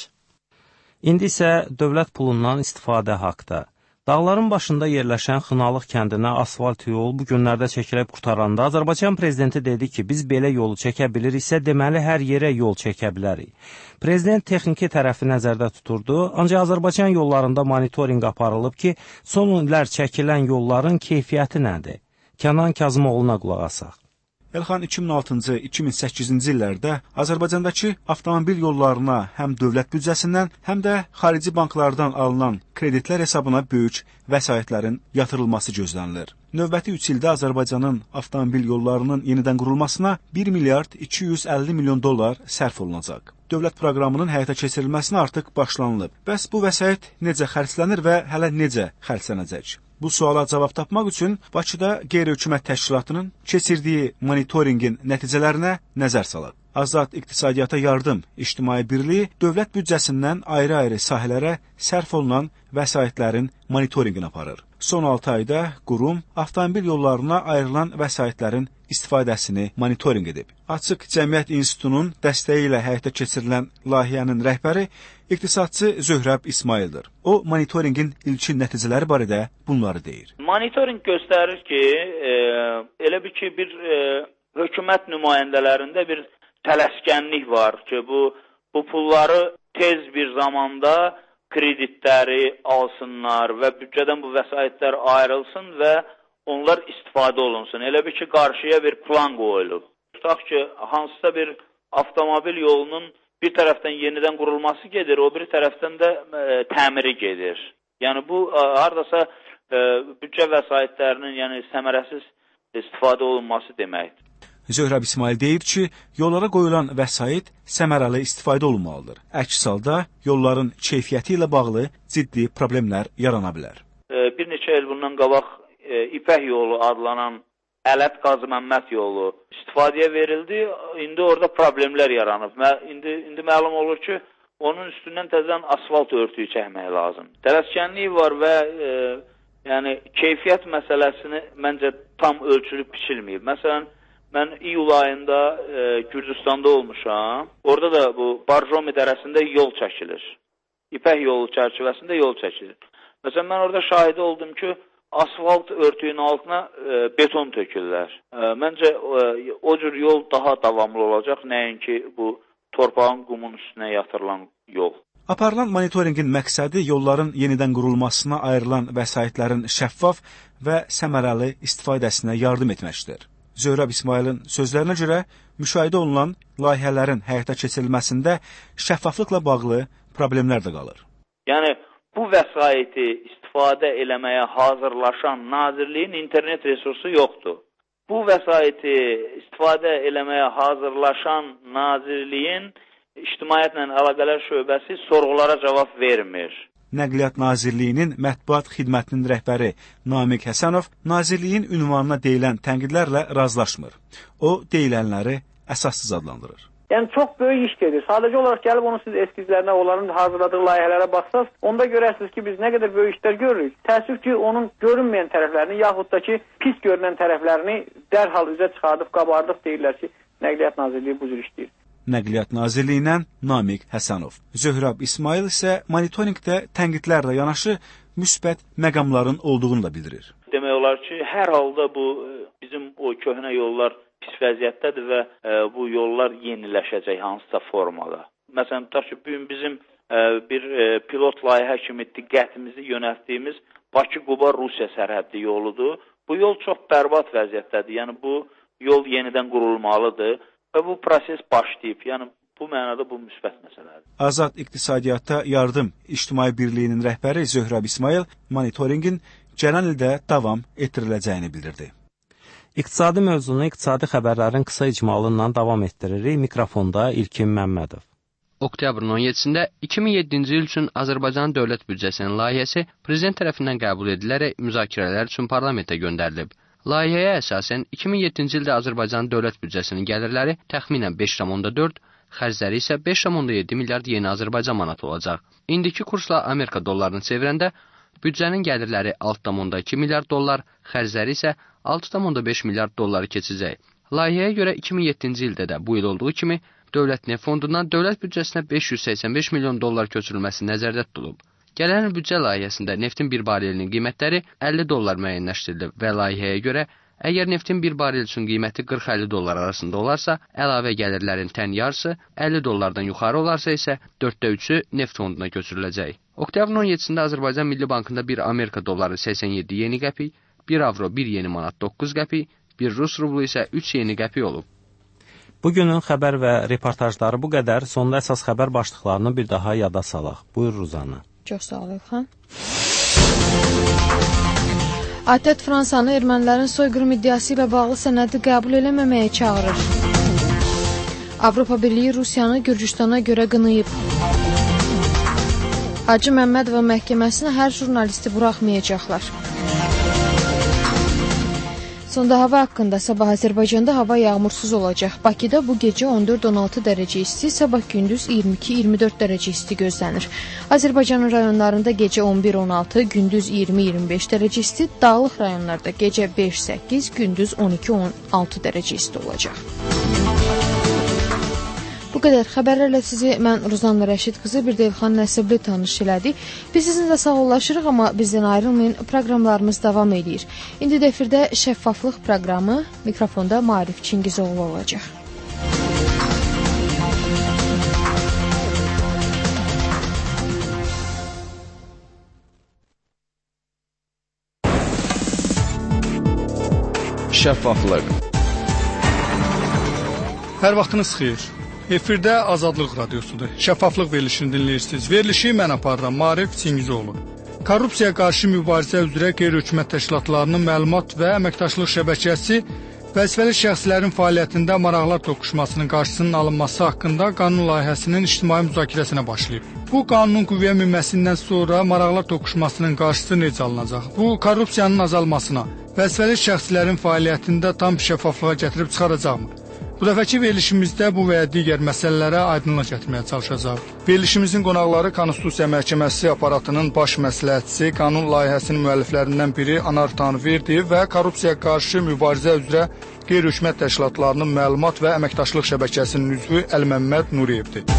İndi isə dövlət pulundan istifadə haqda. Dağların başında yerləşən Xınalıq kəndinə asfalt yol bu günlərdə çəkilib qurtaranda Azərbaycan prezidenti dedi ki, biz belə yolu çəkə biliriksə, deməli hər yerə yol çəkə bilərik. Prezident texniki tərəfi nəzərdə tuturdu, ancaq Azərbaycan yollarında monitorinq aparılıb ki, son illər çəkilən yolların keyfiyyəti nədir? Kənan Kazımoğlu'na qulaq asaq. Elxan 2006-cı, 2008-ci illərdə Azərbaycandakı avtomobil yollarına həm dövlət büdcəsindən, həm də xarici banklardan alınan kreditlər hesabına böyük vəsaitlərin yatırılması gözlənilir. Növbəti 3 ildə Azərbaycanın avtomobil yollarının yenidən qurulmasına 1 milyard 250 milyon dollar sərf olunacaq. Dövlət proqramının həyata keçirilməsinə artıq başlanılıb. Bəs bu vəsait necə xərclənir və hələ necə xərclənəcək? Bu suala cavab tapmaq üçün Bakıda qeyri-hökumət təşkilatının keçirdiyi monitorinqin nəticələrinə nəzər salıb. Azad İqtisadiyyata Yardım İctimai Birliyi dövlət büdcəsindən ayrı-ayrı sahələrə sərf olunan vəsaitlərin monitorinqini aparır. Son 6 ayda qurum avtomobil yollarına ayrılan vəsaitlərin istifadəsini monitorinq edib. Açıq Cəmiyyət İnstitutunun dəstəyi ilə həyata keçirilən layihənin rəhbəri iqtisadçı Zöhrəb İsmaildir. O, monitorinqin ilkin nəticələri barədə bunları deyir. Monitorinq göstərir ki, elə bir ki, bir hökumət nümayəndələrində bir tələskənlik var ki, bu pulları tez bir zamanda kreditləri alsınlar və büdcədən bu vəsaitlər ayrılsın və onlar istifadə olunsun. Elə bir ki, qarşıya bir plan qoyulub. Tutaq ki, hansısa bir avtomobil yolunun bir tərəfdən yenidən qurulması gedir, o bir tərəfdən də təmiri gedir. Yəni bu, haradasa büdcə vəsaitlərinin səmərəsiz istifadə olunması deməkdir. Zöhrəb İsmail deyir ki, yollara qoyulan vəsait səmərəli istifadə olunmalıdır. Əks halda yolların keyfiyyəti ilə bağlı ciddi problemlər yarana bilər. Bir neçə il bundan qabaq İpək yolu adlanan Ələt Qazı Məmməd yolu istifadəyə verildi. İndi orada problemlər yaranıb. İndi məlum olur ki, onun üstündən təzədən asfalt örtüyü çəkmək lazım. Tələskənlik var və keyfiyyət məsələsini məncə tam ölçülüb biçilməyib. Məsələn, mən iyul ayında Gürcüstanda olmuşam. Orada da bu Barjomi dərəsində yol çəkilir. İpək yolu çərçivəsində yol çəkilir. Məsələn, mən orada şahidi oldum ki, asfalt örtüyünün altına beton tökürlər. Məncə o cür yol daha davamlı olacaq, nəinki bu torpağın, qumun üstünə yatırılan yol. Aparılan monitorinqin məqsədi yolların yenidən qurulmasına ayrılan vəsaitlərin şəffaf və səmərəli istifadəsinə yardım etməkdir. Zöhrəb İsmailin sözlərinə görə müşahidə olunan layihələrin həyata keçirilməsində şəffaflıqla bağlı problemlər də qalır. Yəni, bu vəsaiti istifadə eləməyə hazırlaşan nazirliyin internet resursu yoxdur. Bu vəsaiti istifadə eləməyə hazırlaşan nazirliyin İctimaiyyətlə əlaqələr şöbəsi sorğulara cavab vermir. Nəqliyyat Nazirliyinin mətbuat xidmətinin rəhbəri Namiq Həsənov nazirliyin ünvanına deyilən tənqidlərlə razılaşmır. O, deyilənləri əsassız adlandırır. Yəni, çox böyük iş gedir. Sadəcə olaraq gəlib onun siz eskizlərinə, onların hazırladığı layihələrə baxsaz, onda görərsiniz ki, biz nə qədər böyük işlər görürük. Təəssüf ki, onun görünməyən tərəflərini, yaxud da ki, pis görünən tərəflərini dərhal üzə çıxardıb, qabardıq deyirlər ki, Nəqliyyat Nazirliyi bu cür işləyir. Nəqliyyat Nazirliyindən Namiq Həsənov. Zöhrəb İsmail isə monitorinqdə tənqidlərlə yanaşı müsbət məqamların olduğunu da bildirir. Demək olar ki, hər halda bu bizim o köhnə yollar pis vəziyyətdədir və bu yollar yeniləşəcək hansısa formada. Məsələn, tutaq ki, bugün bizim bir pilot layihə kimi diqqətimizi yönəltdiyimiz Bakı-Quba-Rusiya sərhəddi yoludur. Bu yol çox bərbad vəziyyətdədir. Yəni, bu yol yenidən qurulmalıdır. Və bu proses başlayıb. Yəni, bu mənada bu müsbət məsələdir. Azad İqtisadiyyata Yardım İctimai Birliyinin rəhbəri Zöhrəb İsmail monitorinqin gələn ildə davam etdiriləcəyini bildirdi. İqtisadi mövzunu iqtisadi xəbərlərin qısa icmalı ilə davam etdiririk. Mikrofonda İlkin Məmmədov. Oktyabrın 17-də 2007-ci il üçün Azərbaycan dövlət büdcəsinin layihəsi prezident tərəfindən qəbul edilərək müzakirələr üçün parlamentə göndərilib. Layihəyə əsasən 2007-ci ildə Azərbaycan dövlət büdcəsinin gəlirləri təxminən 5,4, xərcləri isə 5,7 milyard yeni Azərbaycan manatı olacaq. İndiki kursla Amerika dollarını çevirəndə büdcənin gəlirləri 6,2 milyard dollar, xərcləri isə 6,5 milyard dolları keçəcək. Layihəyə görə 2007-ci ildə də bu il olduğu kimi Dövlət Neft Fondundan dövlət büdcəsinə 585 milyon dollar köçürülməsi nəzərdə tutulub. Gələn il büdcə layihəsində neftin bir barelinin qiymətləri 50 dollar müəyyənləşdirilib və layihəyə görə əgər neftin bir barel üçün qiyməti 40-50 dollar arasında olarsa, əlavə gəlirlərin tən yarısı 50 dollardan yuxarı olarsa isə 4/3-ü neft fonduna köçürüləcək. Oktyabrın 17-də Azərbaycan Milli Bankında 1 Amerika dolları 87 yeni qəpik, 1 avro 1 yeni manat 9 qəpik, 1 Rus rublu isə 3 yeni qəpik olub. Bugünün xəbər və reportajları bu qədər. Sonda əsas xəbər başlıqlarını bir daha yada salaq. Buyur Ruzanə. Çox sağ ol İlxan. ATƏT Fransanı ermənilərin soyqırım iddiası ilə bağlı sənədi qəbul eləməməyə çağırır. Avropa Birliyi Rusiyanı Gürcüstana görə qınayıb. Hacı Məmmədova məhkəməsinə hər jurnalisti buraxmayacaqlar. Sonda hava haqqında sabah Azərbaycanda hava yağmursuz olacaq. Bakıda bu gecə 14-16 dərəcə isti, sabah gündüz 22-24 dərəcə isti gözlənir. Azərbaycanın rayonlarında gecə 11-16, gündüz 20-25 dərəcə isti, dağlıq rayonlarda gecə 5-8, gündüz 12-16 dərəcə isti olacaq. Bu qədər xəbərlərlə sizi mən Ruzanla Rəşid qızı, bir də İlxan Nəsibli tanış elədi. Biz sizinlə sağollaşırıq, amma bizdən ayrılmayın, proqramlarımız davam edir. İndi də efirdə şəffaflıq proqramı, mikrofonda Maarif Çingizoğlu olacaq. Şəffaflıq. Hər vaxtınız xeyir. Efirdə Azadlıq Radiosudur. Şəffaflıq verilişini dinləyirsiniz. Verilişi mən aparıram, Maarif Çingizoğlu. Korrupsiyaya qarşı mübarizə üzrə qeyri-hökumət təşkilatlarının məlumat və əməkdaşlıq şəbəkəsi vəzifəli şəxslərin fəaliyyətində maraqlar toqquşmasının qarşısının alınması haqqında qanun layihəsinin ictimai müzakirəsinə başlayıb. Bu qanunun qüvvəyə minməsindən sonra maraqlar toqquşmasının qarşısı necə alınacaq? Bu, korrupsiyanın azalmasına, vəzifəli şəxslərin fəaliyyətində tam şəffaflığa gətirib çıxaracaqmı? Bu dəfəki verilişimizdə bu və ya digər məsələlərə aydınlıq gətirməyə çalışacaq. Verilişimizin qonaqları Konstitusiya Məhkəməsi aparatının baş məsləhətçisi, qanun layihəsinin müəlliflərindən biri Anar Tanrıverdiyev və korrupsiyaya qarşı mübarizə üzrə qeyri-hökumət təşkilatlarının məlumat və əməkdaşlıq şəbəkəsinin üzvü Əlməmməd Nuriyevdir.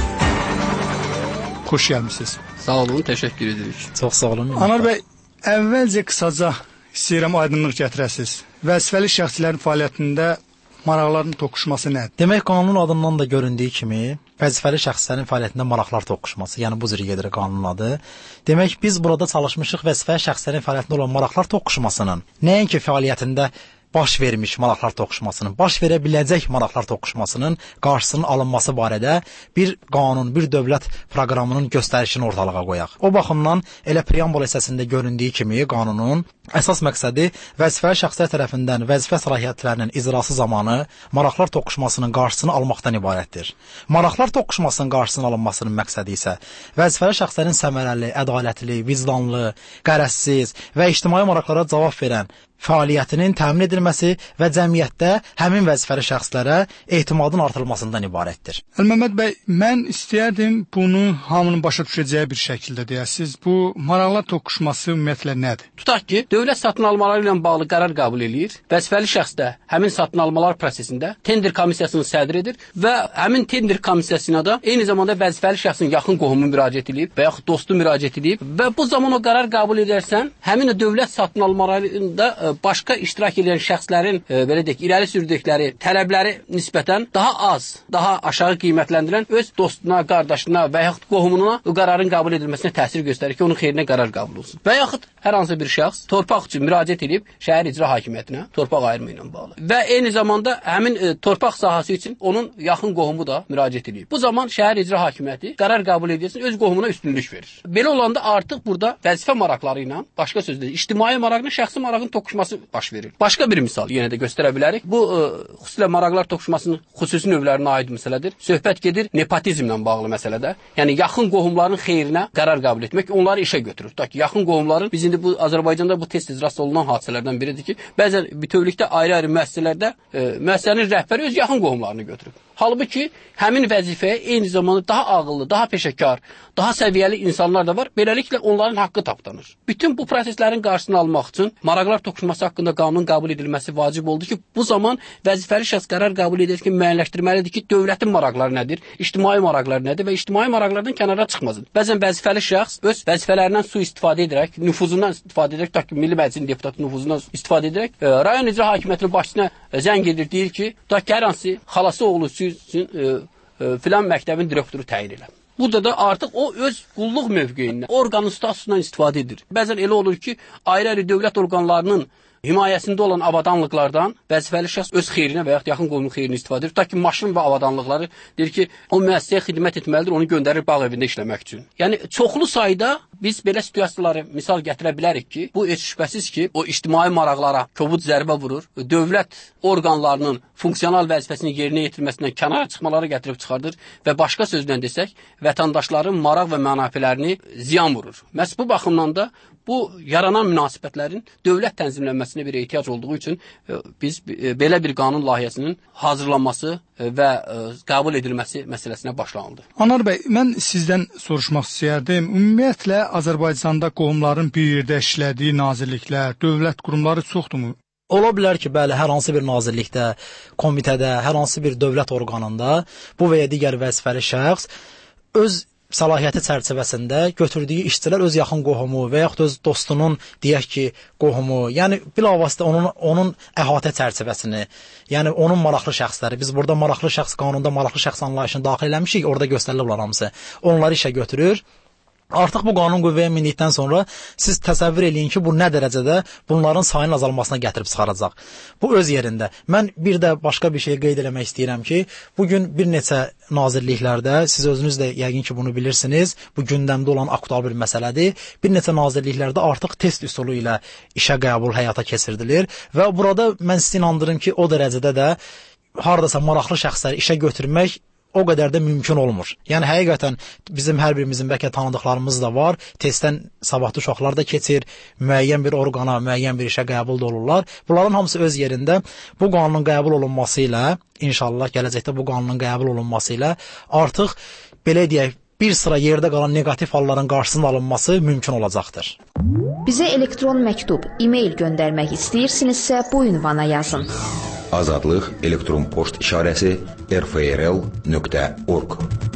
Xoş gəlmisiniz. Sağ olun, təşəkkür edirik. Çox sağ olun. Anar bəy, əvvəlcə qısaca istəyirəm aydınlıq gətirəsiniz. Vəzifəli şəxslərin fəaliyyətində maraqların toqquşması nədir? Demək, qanun adından da göründüyü kimi, vəzifəli şəxslərin fəaliyyətində maraqlar toqquşması, yəni bu cür gedir qanunun adı. Demək, biz burada çalışmışıq vəzifəli şəxslərin fəaliyyətində olan maraqlar toqquşmasının, nəinki fəaliyyətində baş vermiş maraqlar toqquşmasının, baş verə biləcək maraqlar toqquşmasının qarşısının alınması barədə bir qanun, bir dövlət proqramının göstərişini ortalığa qoyaq. O baxımdan elə preambul hissəsində göründüyü kimi qanunun əsas məqsədi vəzifəli şəxslər tərəfindən vəzifə səlahiyyətlərinin icrası zamanı maraqlar toqquşmasının qarşısını almaqdan ibarətdir. Maraqlar toqquşmasının qarşısının alınmasının məqsədi isə vəzifəli şəxslərin səmərəli, ədalətli, vicdanlı, qərəzsiz və ictimai maraqlara cavab verən fəaliyyətinin təmin edilməsi və cəmiyyətdə həmin vəzifəli şəxslərə etimadın artırılmasından ibarətdir. Əlməmməd bəy, mən istəyərdim bunu hamının başa düşəcəyi bir şəkildə deyəsiniz. Bu maraqlar toqquşması ümumiyyətlə nədir? Tutaq ki, dövlət satın almaları ilə bağlı qərar qəbul eləyir. Vəzifəli şəxs də həmin satın almalar prosesində tender komissiyasının sədridir və həmin tender komissiyasına da eyni zamanda vəzifəli şəxsin yaxın qohumu müraciət edib və yaxud dostu müraciət edib və bu zaman o qərar qəbul edərsən, həmin dövlət satın almalarında başqa iştirak edən şəxslərin belə deyək, irəli sürdükləri tələbləri nisbətən daha az, daha aşağı qiymətləndirən öz dostuna, qardaşına və yaxud qohumuna o qərarın qəbul edilməsinə təsir göstərir ki, onun xeyrinə qərar qəbul olsun. Və yaxud hər hansı bir şəxs torpaq üçün müraciət edib şəhər icra hakimiyyətinə torpaq ayırma ilə bağlı. Və eyni zamanda həmin torpaq sahəsi üçün onun yaxın qohumu da müraciət edib. Bu zaman şəhər icra hakimiyyəti qərar qəbul edirsə öz qohumuna üstünlük verir. Belə olanda artıq burada vəzifə maraqları ilə, başqa sözlə ictimai maraqla şəxsi marağın toqquşması baş verir. Başqa bir misal yenə də göstərə bilərik. Bu xüsusilə maraqlar toqquşmasının xüsusi növlərinə aid məsələdir. Söhbət gedir nepotizmlə bağlı məsələdə. Yəni yaxın qohumların xeyrinə qərar qəbul etmək, onları işə götürür. Tutaq ki, yaxın qohumların biz indi bu Azərbaycanda bu tez-tez rast olunan hadisələrdən biridir ki, bəzən bütövlükdə ayrı-ayrı müəssisələrdə müəssisənin rəhbəri öz yaxın qohumlarını götürür. Halbuki həmin vəzifəyə eyni zamanda daha ağıllı, daha peşəkar, daha səviyyəli insanlar da var. Beləliklə onların haqqı tapdanır. Bütün bu proseslərin qarşısını almaq üçün maraqlar toqquşması haqqında qanun qəbul edilməsi vacib oldu ki, bu zaman vəzifəli şəxs qərar qəbul edərkən müəyyənləşdirməlidir ki, dövlətin maraqları nədir, ictimai maraqlar nədir və ictimai maraqlardan kənara çıxmasın. Bəzən vəzifəli şəxs öz vəzifələrindən sui-istifadə edərək, nüfuzundan istifadə edərək, tutaq ki, Milli Məclisin deputatı nüfuzundan istifadə edərək, rayon icra hakimiyyətinin başçısına zəng edir, deyir ki, tutaq ki, hər hansı xalası oğlu üçün filan məktəbin direktoru təyin elə. Burada da artıq o öz qulluq mövqeyindən, orqanın statusundan istifadə edir. Bəzən elə olur ki, ayrı-ayrı dövlət orqanlarının himayəsində olan avadanlıqlardan vəzifəli şəxs öz xeyrinə və yaxud yaxın qohumunun xeyrinə istifadə edir. Tutaq ki, maşın və avadanlıqları deyir ki, o müəssisəyə xidmət etməlidir, onu göndərir bağ evində işləmək üçün. Yəni, çoxlu sayda biz belə situasiyaları misal gətirə bilərik ki, bu heç şübhəsiz ki, o ictimai maraqlara kobud zərbə vurur, dövlət orqanlarının funksional vəzifəsini yerinə yetirməsindən kənara çıxmaları gətirib çıxardır və başqa sözlə desək, vətəndaşların maraq və mənafələrini ziyan vurur. Məhz bu baxımdan da bu yaranan münasibətlərin dövlət tənzimlənməsinə bir ehtiyac olduğu üçün biz belə bir qanun layihəsinin hazırlanması və qəbul edilməsi məsələsinə başlanıldı. Anar bəy, mən sizdən soruşmaq istəyərdim. Ümumiyyətlə Azərbaycanda qohumların bir yerdə işlədiyi nazirliklər, dövlət qurumları çoxdurmu? Ola bilər ki, bəli, hər hansı bir nazirlikdə, komitədə, hər hansı bir dövlət orqanında bu və ya digər vəzifəli şəxs öz səlahiyyəti çərçivəsində götürdüyü işçilər öz yaxın qohumu və yaxud öz dostunun, deyək ki, qohumu, yəni bilavasitə onun əhatə çərçivəsini, yəni onun maraqlı şəxsləri, biz burada maraqlı şəxs qanunda maraqlı şəxs anlayışını daxil eləmişik, orada göstərilib hamısı, onları işə götürür. Artıq bu qanun qüvvəyə mindikdən sonra siz təsəvvür eləyin ki, bu nə dərəcədə bunların sayının azalmasına gətirib çıxaracaq. Bu öz yerində. Mən bir də başqa bir şey qeyd eləmək istəyirəm ki, bugün bir neçə nazirliklərdə, siz özünüz də yəqin ki, bunu bilirsiniz, bu gündəmdə olan aktual bir məsələdir. Bir neçə nazirliklərdə artıq test üsulu ilə işə qəbul həyata keçirilir və burada mən sizə inandırım ki, o dərəcədə də hardasa maraqlı şəxsləri işə götürmək o qədər də mümkün olmur. Yəni həqiqətən bizim hər birimizin bəlkə tanıdıqlarımız da var. Testdən savadlı uşaqlar da keçir, müəyyən bir orqana, müəyyən bir işə qəbul da olurlar. Bunların hamısı öz yerində bu qanunun qəbul olunması ilə, inşallah gələcəkdə bu qanunun qəbul olunması ilə artıq belə deyək, bir sıra yerdə qalan neqativ halların qarşısının alınması mümkün olacaqdır. Bizə elektron məktub, e-mail göndərmək istəyirsinizsə bu ünvana yazın. Azadlıq elektron poçt işarəsi rfrl.org.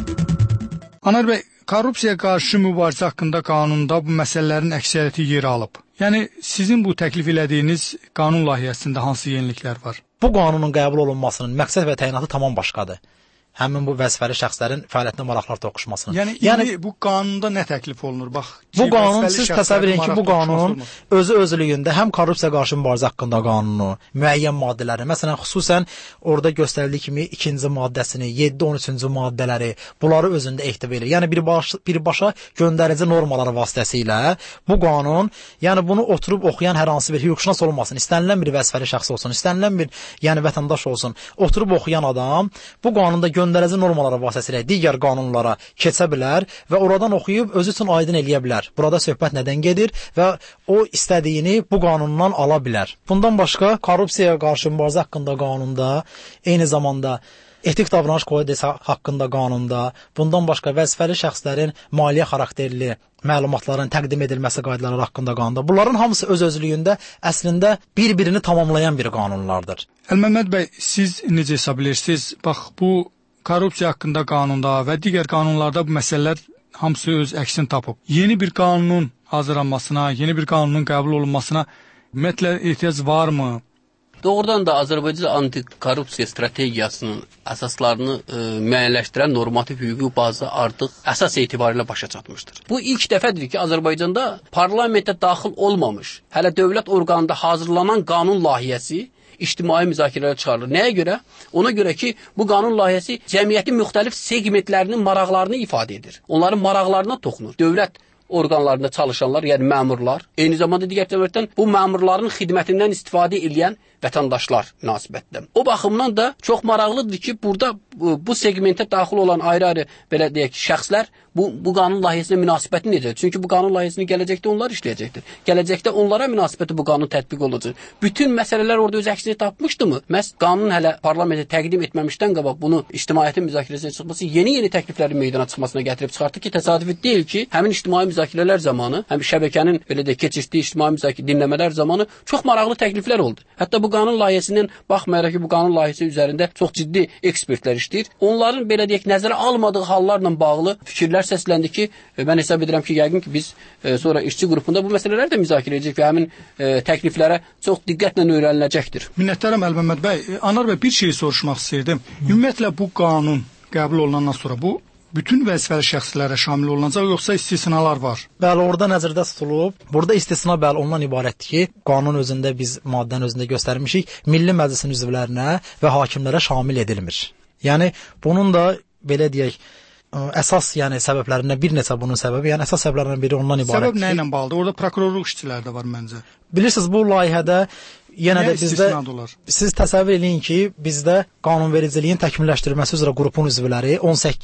Anar bəy, korrupsiyaya qarşı mübarizə haqqında qanunda bu məsələlərin əksəriyyəti yer alıb. Yəni sizin bu təklif elədiyiniz qanun layihəsində hansı yeniliklər var? Bu qanunun qəbul olunmasının məqsəd və təyinatı tamam başqadır. Həmin bu vəzifəli şəxslərin fəaliyyətinə maraqlar toqquşmasının. Yəni bu qanunda nə təklif olunur? Bax, bu qanun siz təsəvvür edin ki, bu qanun özlüyündə həm korrupsiya qarşı mübarizə haqqında qanunu, müəyyən maddələri, məsələn xüsusən orada göstərildiyi kimi 2-ci maddəsini, 7-13-cü maddələri, bunları özündə ehtiva edir. Yəni birbaşa göndərici normaları vasitəsilə bu qanun, yəni bunu oturub oxuyan hər hansı bir hüquqşünas olmasın, istənilən bir vəzifəli şəxs olsun, istənilən bir vətəndaş olsun, oturub oxuyan adam bu qanunda göndərici normaları vasitəsilə digər qanunlara keçə bilər və oradan oxuyub özü üçün aydın eləyə bilər. Burada söhbət nədən gedir və o istədiyini bu qanundan ala bilər. Bundan başqa, korrupsiyaya qarşı mübarizə haqqında qanunda, eyni zamanda etik davranış kodeksi haqqında qanunda, bundan başqa vəzifəli şəxslərin maliyyə xarakterli məlumatların təqdim edilməsi qaydaları haqqında qanunda. Bunların hamısı öz-özlüyündə əslində bir-birini tamamlayan bir qanunlardır. Əlməmməd bəy, siz necə hesab edirsiniz? Bax, bu korrupsiya haqqında qanunda və digər qanunlarda bu məsələlər hamısı öz əksini tapıb. Yeni bir qanunun hazırlanmasına, yeni bir qanunun qəbul olunmasına ümumiyyətlə ehtiyac varmı? Doğrudan da Azərbaycan antikorrupsiya strategiyasının əsaslarını müəyyənləşdirən normativ hüquqi bazı artıq əsas etibarilə başa çatmışdır. Bu ilk dəfədir ki, Azərbaycanda parlamentə daxil olmamış, hələ dövlət orqanında hazırlanan qanun layihəsi ictimai müzakirələrə çıxarılır. Nəyə görə? Ona görə ki, bu qanun layihəsi cəmiyyətin müxtəlif segmentlərinin maraqlarını ifadə edir. Onların maraqlarına toxunur. Dövlət orqanlarında çalışanlar, yəni məmurlar, eyni zamanda digər tərəfdən bu məmurların xidmətindən istifadə edən vətəndaşlar münasibətdə. O baxımdan da çox maraqlıdır ki, burada bu segmentə daxil olan ayrı-ayrı belə deyək ki, şəxslər bu qanun layihəsinə münasibəti necədir? Çünki bu qanun layihəsini gələcəkdə onlar işləyəcəkdir. Gələcəkdə onlara münasibəti bu qanun tətbiq olacaq. Bütün məsələlər orada öz əksini tapmışdımı? Məhz qanun hələ parlamentə təqdim etməmişdən qabaq bunu ictimaiyyətin müzakirəsinə çıxması yeni təkliflərin meydana çıxmasına gətirib çıxartdı ki, təsadüfi deyil ki, həmin ictimai müzakirələr zamanı, həm şəbəkənin belə də keçirdiyi ictimai dinləmələr zamanı çox maraqlı təkliflər oldu. Hətta bu qanun layihəsindən baxmayaraq ki, bu qanun layihəsi üzərində çox ciddi ekspertlər işləyir. Onların belə deyək nəzərə almadığı hallarla bağlı fikirlər səsləndi ki, mən hesab edirəm ki, yəqin ki, biz sonra işçi qrupunda bu məsələləri də müzakirə edəcək və həmin təkliflərə çox diqqətlə öyrəniləcəkdir. Minnətdaram Əlməmməd bəy. Anar bəy, bir şey soruşmaq istəyirdim. Ümumiyyətlə bu qanun qəbul olunandan sonra bu bütün vəzifəli şəxslərə şamil olunacaq, yoxsa istisnalar var? Bəli, orada nəzərdə tutulub. Burada istisna bəli ondan ibarətdir ki, qanun özündə biz maddənin özündə göstərmişik, Milli Məclisin üzvlərinə və hakimlərə şamil edilmir. Yəni bunun da belə deyək əsas səbəblərindən bir neçə bunun səbəbi, yəni əsas səbəblərindən biri ondan ibarətdir. Səbəb nə ilə bağlıdır? Orada prokurorluq işçiləri də var məncə. Bilirsiniz, bu layihədə yenə də bizdə siz təsəvvür edin ki, bizdə qanunvericiliyin təkmilləşdirilməsi üzrə qrupun üzvləri 18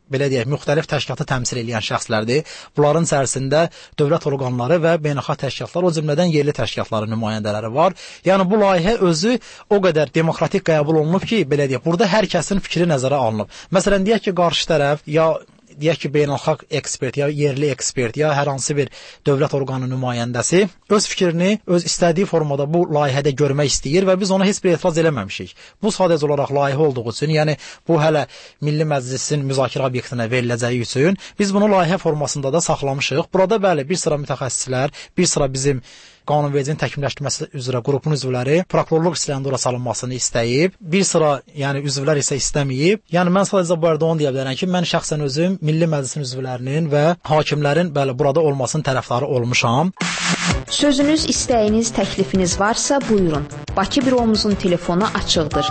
belə deyək, müxtəlif təşkilatı təmsil edən şəxslərdir. Bunların içərisində dövlət orqanları və beynəlxalq təşkilatlar, o cümlədən yerli təşkilatların nümayəndələri var. Yəni bu layihə özü o qədər demokratik qəbul olunub ki, belə deyək, burada hər kəsin fikri nəzərə alınıb. Məsələn, deyək ki, qarşı tərəf ya deyək ki, beynəlxalq ekspert, ya yerli ekspert, ya hər hansı bir dövlət orqanı nümayəndəsi öz fikrini öz istədiyi formada bu layihədə görmək istəyir və biz ona heç bir etiraz eləməmişik. Bu sadəcə olaraq layihə olduğu üçün, yəni bu hələ Milli Məclisin müzakirə obyektinə veriləcəyi üçün biz bunu layihə formasında da saxlamışıq. Burada bəli, bir sıra mütəxəssislər, bir sıra bizim qanunvericinin təkmilləşdirməsi üzrə qrupun üzvləri prokurorluq işlərində ora salınmasını istəyib, bir sıra yəni üzvlər isə istəməyib. Yəni mən sadəcə bu arada onu deyə bilərəm ki, mən şəxsən özüm Milli Məclisin üzvlərinin və hakimlərin bəli burada olmasının tərəfdarı olmuşam. Sözünüz, istəyiniz, təklifiniz varsa buyurun. Bakı büromuzun telefonu açıqdır.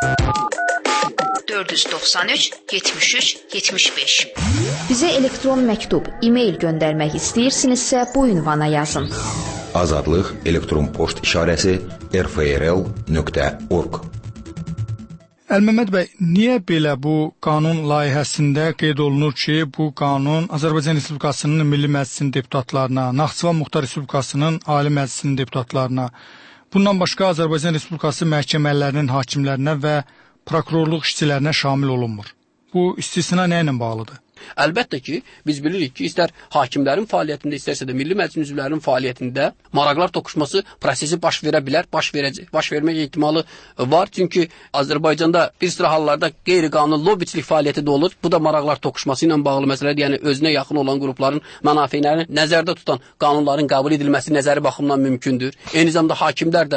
493 73 75. Bizə elektron məktub, e-mail göndərmək istəyirsinizsə bu ünvana yazın. Azadlıq elektron poçt işarəsi rfrl.org. Əlməmməd bəy, niyə belə bu qanun layihəsində qeyd olunur ki, bu qanun Azərbaycan Respublikasının Milli Məclisinin deputatlarına, Naxçıvan Muxtar Respublikasının Ali Məclisinin deputatlarına, bundan başqa Azərbaycan Respublikası məhkəmələrinin hakimlərinə və prokurorluq işçilərinə şamil olunmur? Bu istisna nə ilə bağlıdır? Əlbəttə ki, biz bilirik ki, istər hakimlərin fəaliyyətində, istərsə də Milli Məclisin üzvlərinin fəaliyyətində maraqlar toqquşması prosesi baş verə bilər, baş vermək ehtimalı var. Çünki Azərbaycanda bir sıra hallarda qeyri-qanuni lobbiçilik fəaliyyəti də olur. Bu da maraqlar toqquşması ilə bağlı məsələdir. Yəni özünə yaxın olan qrupların mənafeyini nəzərdə tutan qanunların qəbul edilməsi nəzəri baxımından mümkündür. Eyni zamanda hakimlər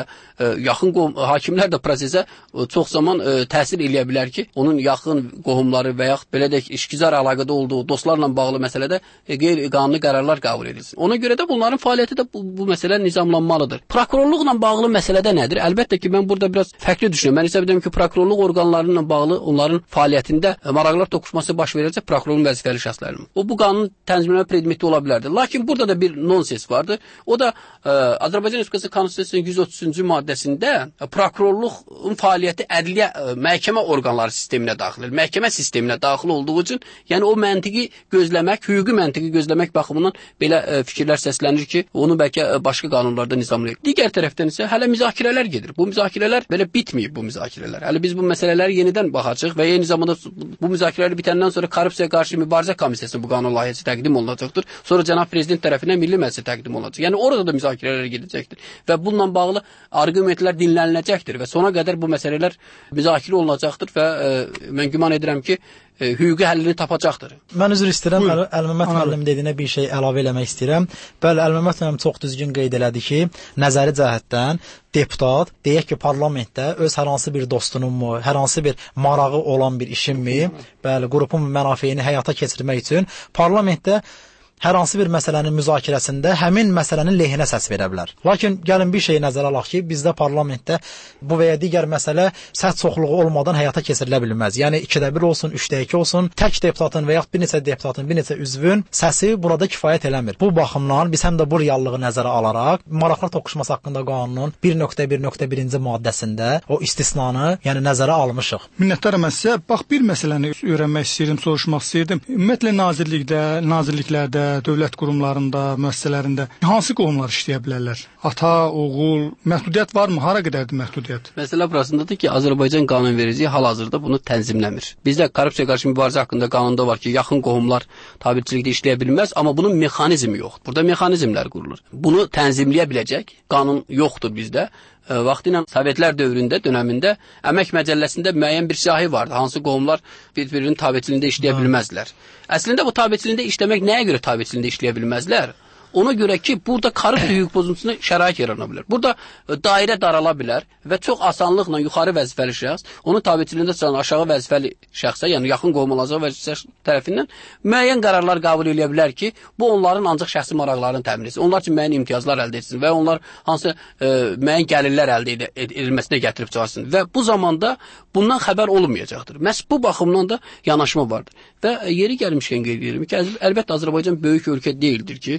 də prosesə çox zaman təsir eləyə bilər ki, onun yaxın qohumları və yaxud belə də işgüzar əlaqədə olduğu dostlarla bağlı məsələdə qeyri-qanuni qərarlar qəbul edilsin. Ona görə də bunların fəaliyyəti də bu məsələ nizamlanmalıdır. Prokurorluqla bağlı məsələdə nədir? Əlbəttə ki, mən burada biraz fərqli düşünürəm. Mən hesab edirəm ki, prokurorluq orqanlarıyla bağlı onların fəaliyyətində maraqlar toqquşması baş verəcək prokurorun vəzifəli şəxslərinin. Bu qanun tənzimləmə predmeti ola bilərdi. Lakin burada da bir nonsens vardır. O da Azərbaycan Respublikası Konstitusiyasının 133-cü maddəsində prokurorluğun fəaliyyəti ədliyyə məhkəmə orqanları sisteminə daxildir. Məhkəmə sisteminə daxil olduğu üçün, yəni o məntiqi gözləmək, hüquqi məntiqi gözləmək baxımından belə fikirlər səslənir ki, onu bəlkə başqa qanunlarda nizamlayır. Digər tərəfdən isə hələ müzakirələr gedir. Bu müzakirələr belə bitməyib bu müzakirələr. Hələ biz bu məsələləri yenidən baxacağıq və eyni zamanda bu müzakirələr bitəndən sonra Korrupsiyaya qarşı mübarizə komissiyasına bu qanun layihəsi təqdim olunacaqdır. Sonra cənab prezident tərəfindən Milli Məclisə təqdim olunacaq. Yəni orada da müzakirələr gedəcəkdir və bununla bağlı arqumentlər dinləniləcəkdir və sona qədər bu məsələlər müzakirə olunacaqdır və mən güman edirəm ki, hüquqi həllini tapacaqdır. Mən üzr istəyirəm, Əlməmmət müəllim dediyinə bir şey əlavə eləmək istəyirəm. Bəli, Əlməmmət müəllim çox düzgün qeyd elədi ki, nəzəri cəhətdən deputat, deyək ki, parlamentdə öz hər hansı bir dostununmu, hər hansı bir marağı olan bir işinmi, bəli, qrupun mənafeyini həyata keçirmək üçün parlamentdə hər hansı bir məsələnin müzakirəsində həmin məsələnin lehinə səs verə bilər. Lakin gəlin bir şey nəzərə alaq ki, bizdə parlamentdə bu və ya digər məsələ səs çoxluğu olmadan həyata keçirilə bilməz. Yəni 2-1 olsun, 3-2 olsun, tək deputatın və yaxud bir neçə deputatın, bir neçə üzvün səsi burada kifayət eləmir. Bu baxımdan biz həm də bu reallığı nəzərə alaraq maraqlar toqquşması haqqında qanunun 1.1.1-ci maddəsində o istisnanı, yəni nəzərə almışıq. Minnətdaram sizə. Bax, bir məsələni öyrənmək istəyirdim, soruşmaq istəyirdim. Ümumiyyətlə nazirliklərdə, dövlət qurumlarında, müəssisələrində hansı qohumlar işləyə bilərlər? Ata, oğul, məhdudiyyət varmı? Hara qədərdir məhdudiyyət? Məsələ burasındadır ki, Azərbaycan qanunvericiliyi hal-hazırda bunu tənzimləmir. Bizdə korrupsiya qarşı mübarizə haqqında qanunda var ki, yaxın qohumlar tabirçilikdə işləyə bilməz, amma bunun mexanizmi yoxdur. Burada mexanizmlər qurulur. Bunu tənzimləyə biləcək qanun yoxdur bizdə. Vaxtilə Sovetlər dönəmində əmək məcəlləsində müəyyən bir siyahı vardı. Hansı qohumlar bir-birinin tabiçiliyində işləyə bilməzlər. Əslində bu tabiçiliyində işləmək nəyə görə tabiçiliyində işləyə bilməzlər? Ona görə ki, burada korrupsiya hüquq pozuntusuna şərait yarana bilər. Burada dairə darala bilər və çox asanlıqla yuxarı vəzifəli şəxs, onun tabiçiliyində çıxan aşağı vəzifəli şəxsə, yəni yaxın qohum olacaq vəzifəli tərəfindən müəyyən qərarlar qəbul edə bilər ki, bu onların ancaq şəxsi maraqlarını təmin etsin. Onlar üçün müəyyən imtiyazlar əldə etsin və onlar hansı müəyyən gəlirlər əldə edilməsinə gətirib çıxarsın və bu zamanda bundan xəbər olmayacaqdır. Məhz bu baxımdan da yanaşma vardır. Və yeri gəlmişkən qeyd edirəm ki, əlbəttə Azərbaycan böyük ölkə deyildir ki, burada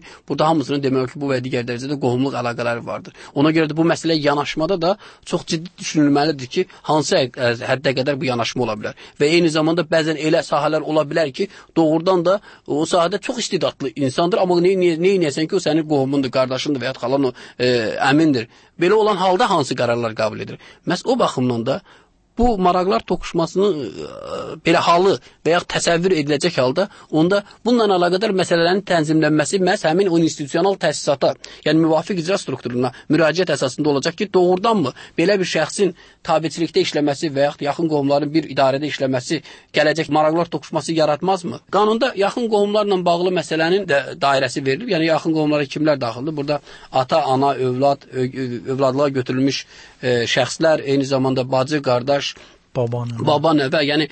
burada hamısının demək ki, bu və digər dərəcədə qohumluq əlaqələri vardır. Ona görə də bu məsələyə yanaşmada da çox ciddi düşünülməlidir ki, hansı həddə qədər bu yanaşma ola bilər. Və eyni zamanda bəzən elə sahələr ola bilər ki, doğrudan da o sahədə çox istedadlı insandır, amma neyinəyəsən ki, o sənin qohumundur, qardaşındır və ya xalan əmindir. Belə olan halda hansı qərarlar qəbul edir? Məhz o baxımdan da bu maraqlar toqquşmasının belə halı və ya təsəvvür ediləcək halda onda bununla əlaqədar məsələlərin tənzimlənməsi məhz həmin o institusional təsisata, yəni müvafiq icra strukturuna müraciət əsasında olacaq ki, doğrudanmı belə bir şəxsin tabiçilikdə işləməsi və yaxud yaxın qohumların bir idarədə işləməsi gələcək maraqlar toqquşması yaratmazmı? Qanunda yaxın qohumlarla bağlı məsələnin də dairəsi verilir. Yəni yaxın qohumlara kimlər daxildir? Burada ata, ana, övladlığa götürülmüş şəxslər, eyni zamanda bacı, qardaş, baba, nəvə, yəni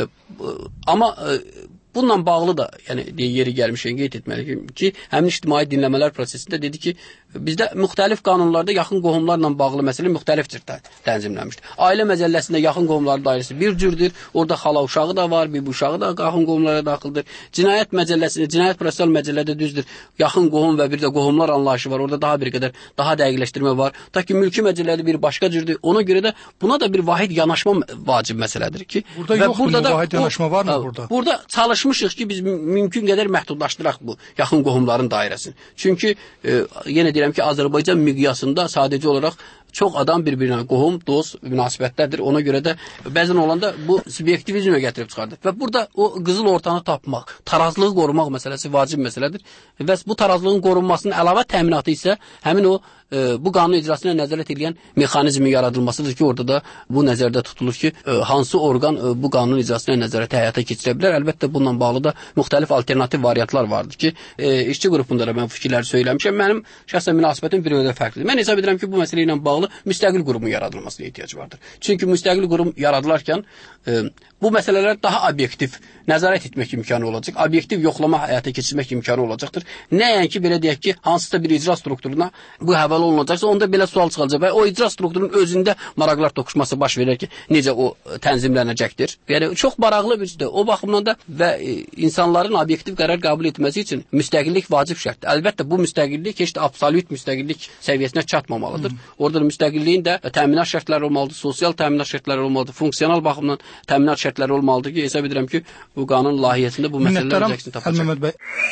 amma bununla bağlı da, yəni yeri gəlmişən qeyd etməliyim ki, həmin ictimai dinləmələr prosesində dedi ki, bizdə müxtəlif qanunlarda yaxın qohumlarla bağlı məsələ müxtəlif cür tənzimlənmişdir. Ailə məcəlləsində yaxın qohumların dairəsi bir cürdür. Orada xala uşağı da var, bir uşağı da yaxın qohumlara daxildir. Cinayət məcəlləsində, cinayət prosessual məcəllədə düzdür. Yaxın qohum və bir də qohumlar anlayışı var. Orada daha bir qədər daha dəqiqləşdirmə var. Ta ki mülki məcəllədə bir başqa cürdür. Ona görə də buna da bir vahid yanaşma vacib məsələdir ki, burada yoxdur, vahid yanaşma varmı burada? Burada çalışmışıq ki, biz mümkün qədər məhdudlaşdıraq bu yaxın qohumların dairəsini. Çünki yenə deyirəm ki, Azərbaycan miqyasında sadəcə olaraq çox adam bir-birinə qohum, dost münasibətlərdir. Ona görə də bəzən olanda bu subyektivizmə gətirib çıxardır. Və burada o qızıl ortanı tapmaq, tarazlığı qorumaq məsələsi vacib məsələdir. Və bu tarazlığın qorunmasının əlavə təminatı isə həmin o bu qanun icrasına nəzarət edən mexanizmin yaradılmasıdır ki, orada da bu nəzərdə tutulur ki, hansı orqan bu qanun icrasına nəzarəti həyata keçirə bilər. Əlbəttə bununla bağlı da müxtəlif alternativ variantlar vardır ki, işçi qrupunda da mən fikirləri söyləmişəm. Mənim şəxsən münasibətim bir qədər fərqlidir. Mən hesab edirəm ki, bu məsələ ilə bağlı müstəqil qurumun yaradılmasına ehtiyac vardır. Çünki müstəqil qurum yaradılarkən bu məsələlər daha obyektiv nəzarət etmək imkanı olacaq, obyektiv yoxlama həyata keçirmək imkanı olacaqdır. Nəinki belə deyək ki, hansısa bir icra strukturuna bu həvalə olunacaqsa, onda belə sual çıxacaq və o icra strukturunun özündə maraqlar toqquşması baş verir ki, necə o tənzimlənəcəkdir. Yəni çox maraqlı bir şeydir. O baxımdan da və insanların obyektiv qərar qəbul etməsi üçün müstəqillik vacib şərtdir. Əlbəttə bu müstəqillik heç də absolut müstəqillik səviyyəsinə çatmamalıdır. Orada təminat də təminat şərtləri olmalıdır, sosial təminat şərtləri olmalıdır, funksional baxımdan təminat şərtləri olmalıdır ki, hesab edirəm ki, bu qanun layihəsində bu məsələlər cəksini tapacaq.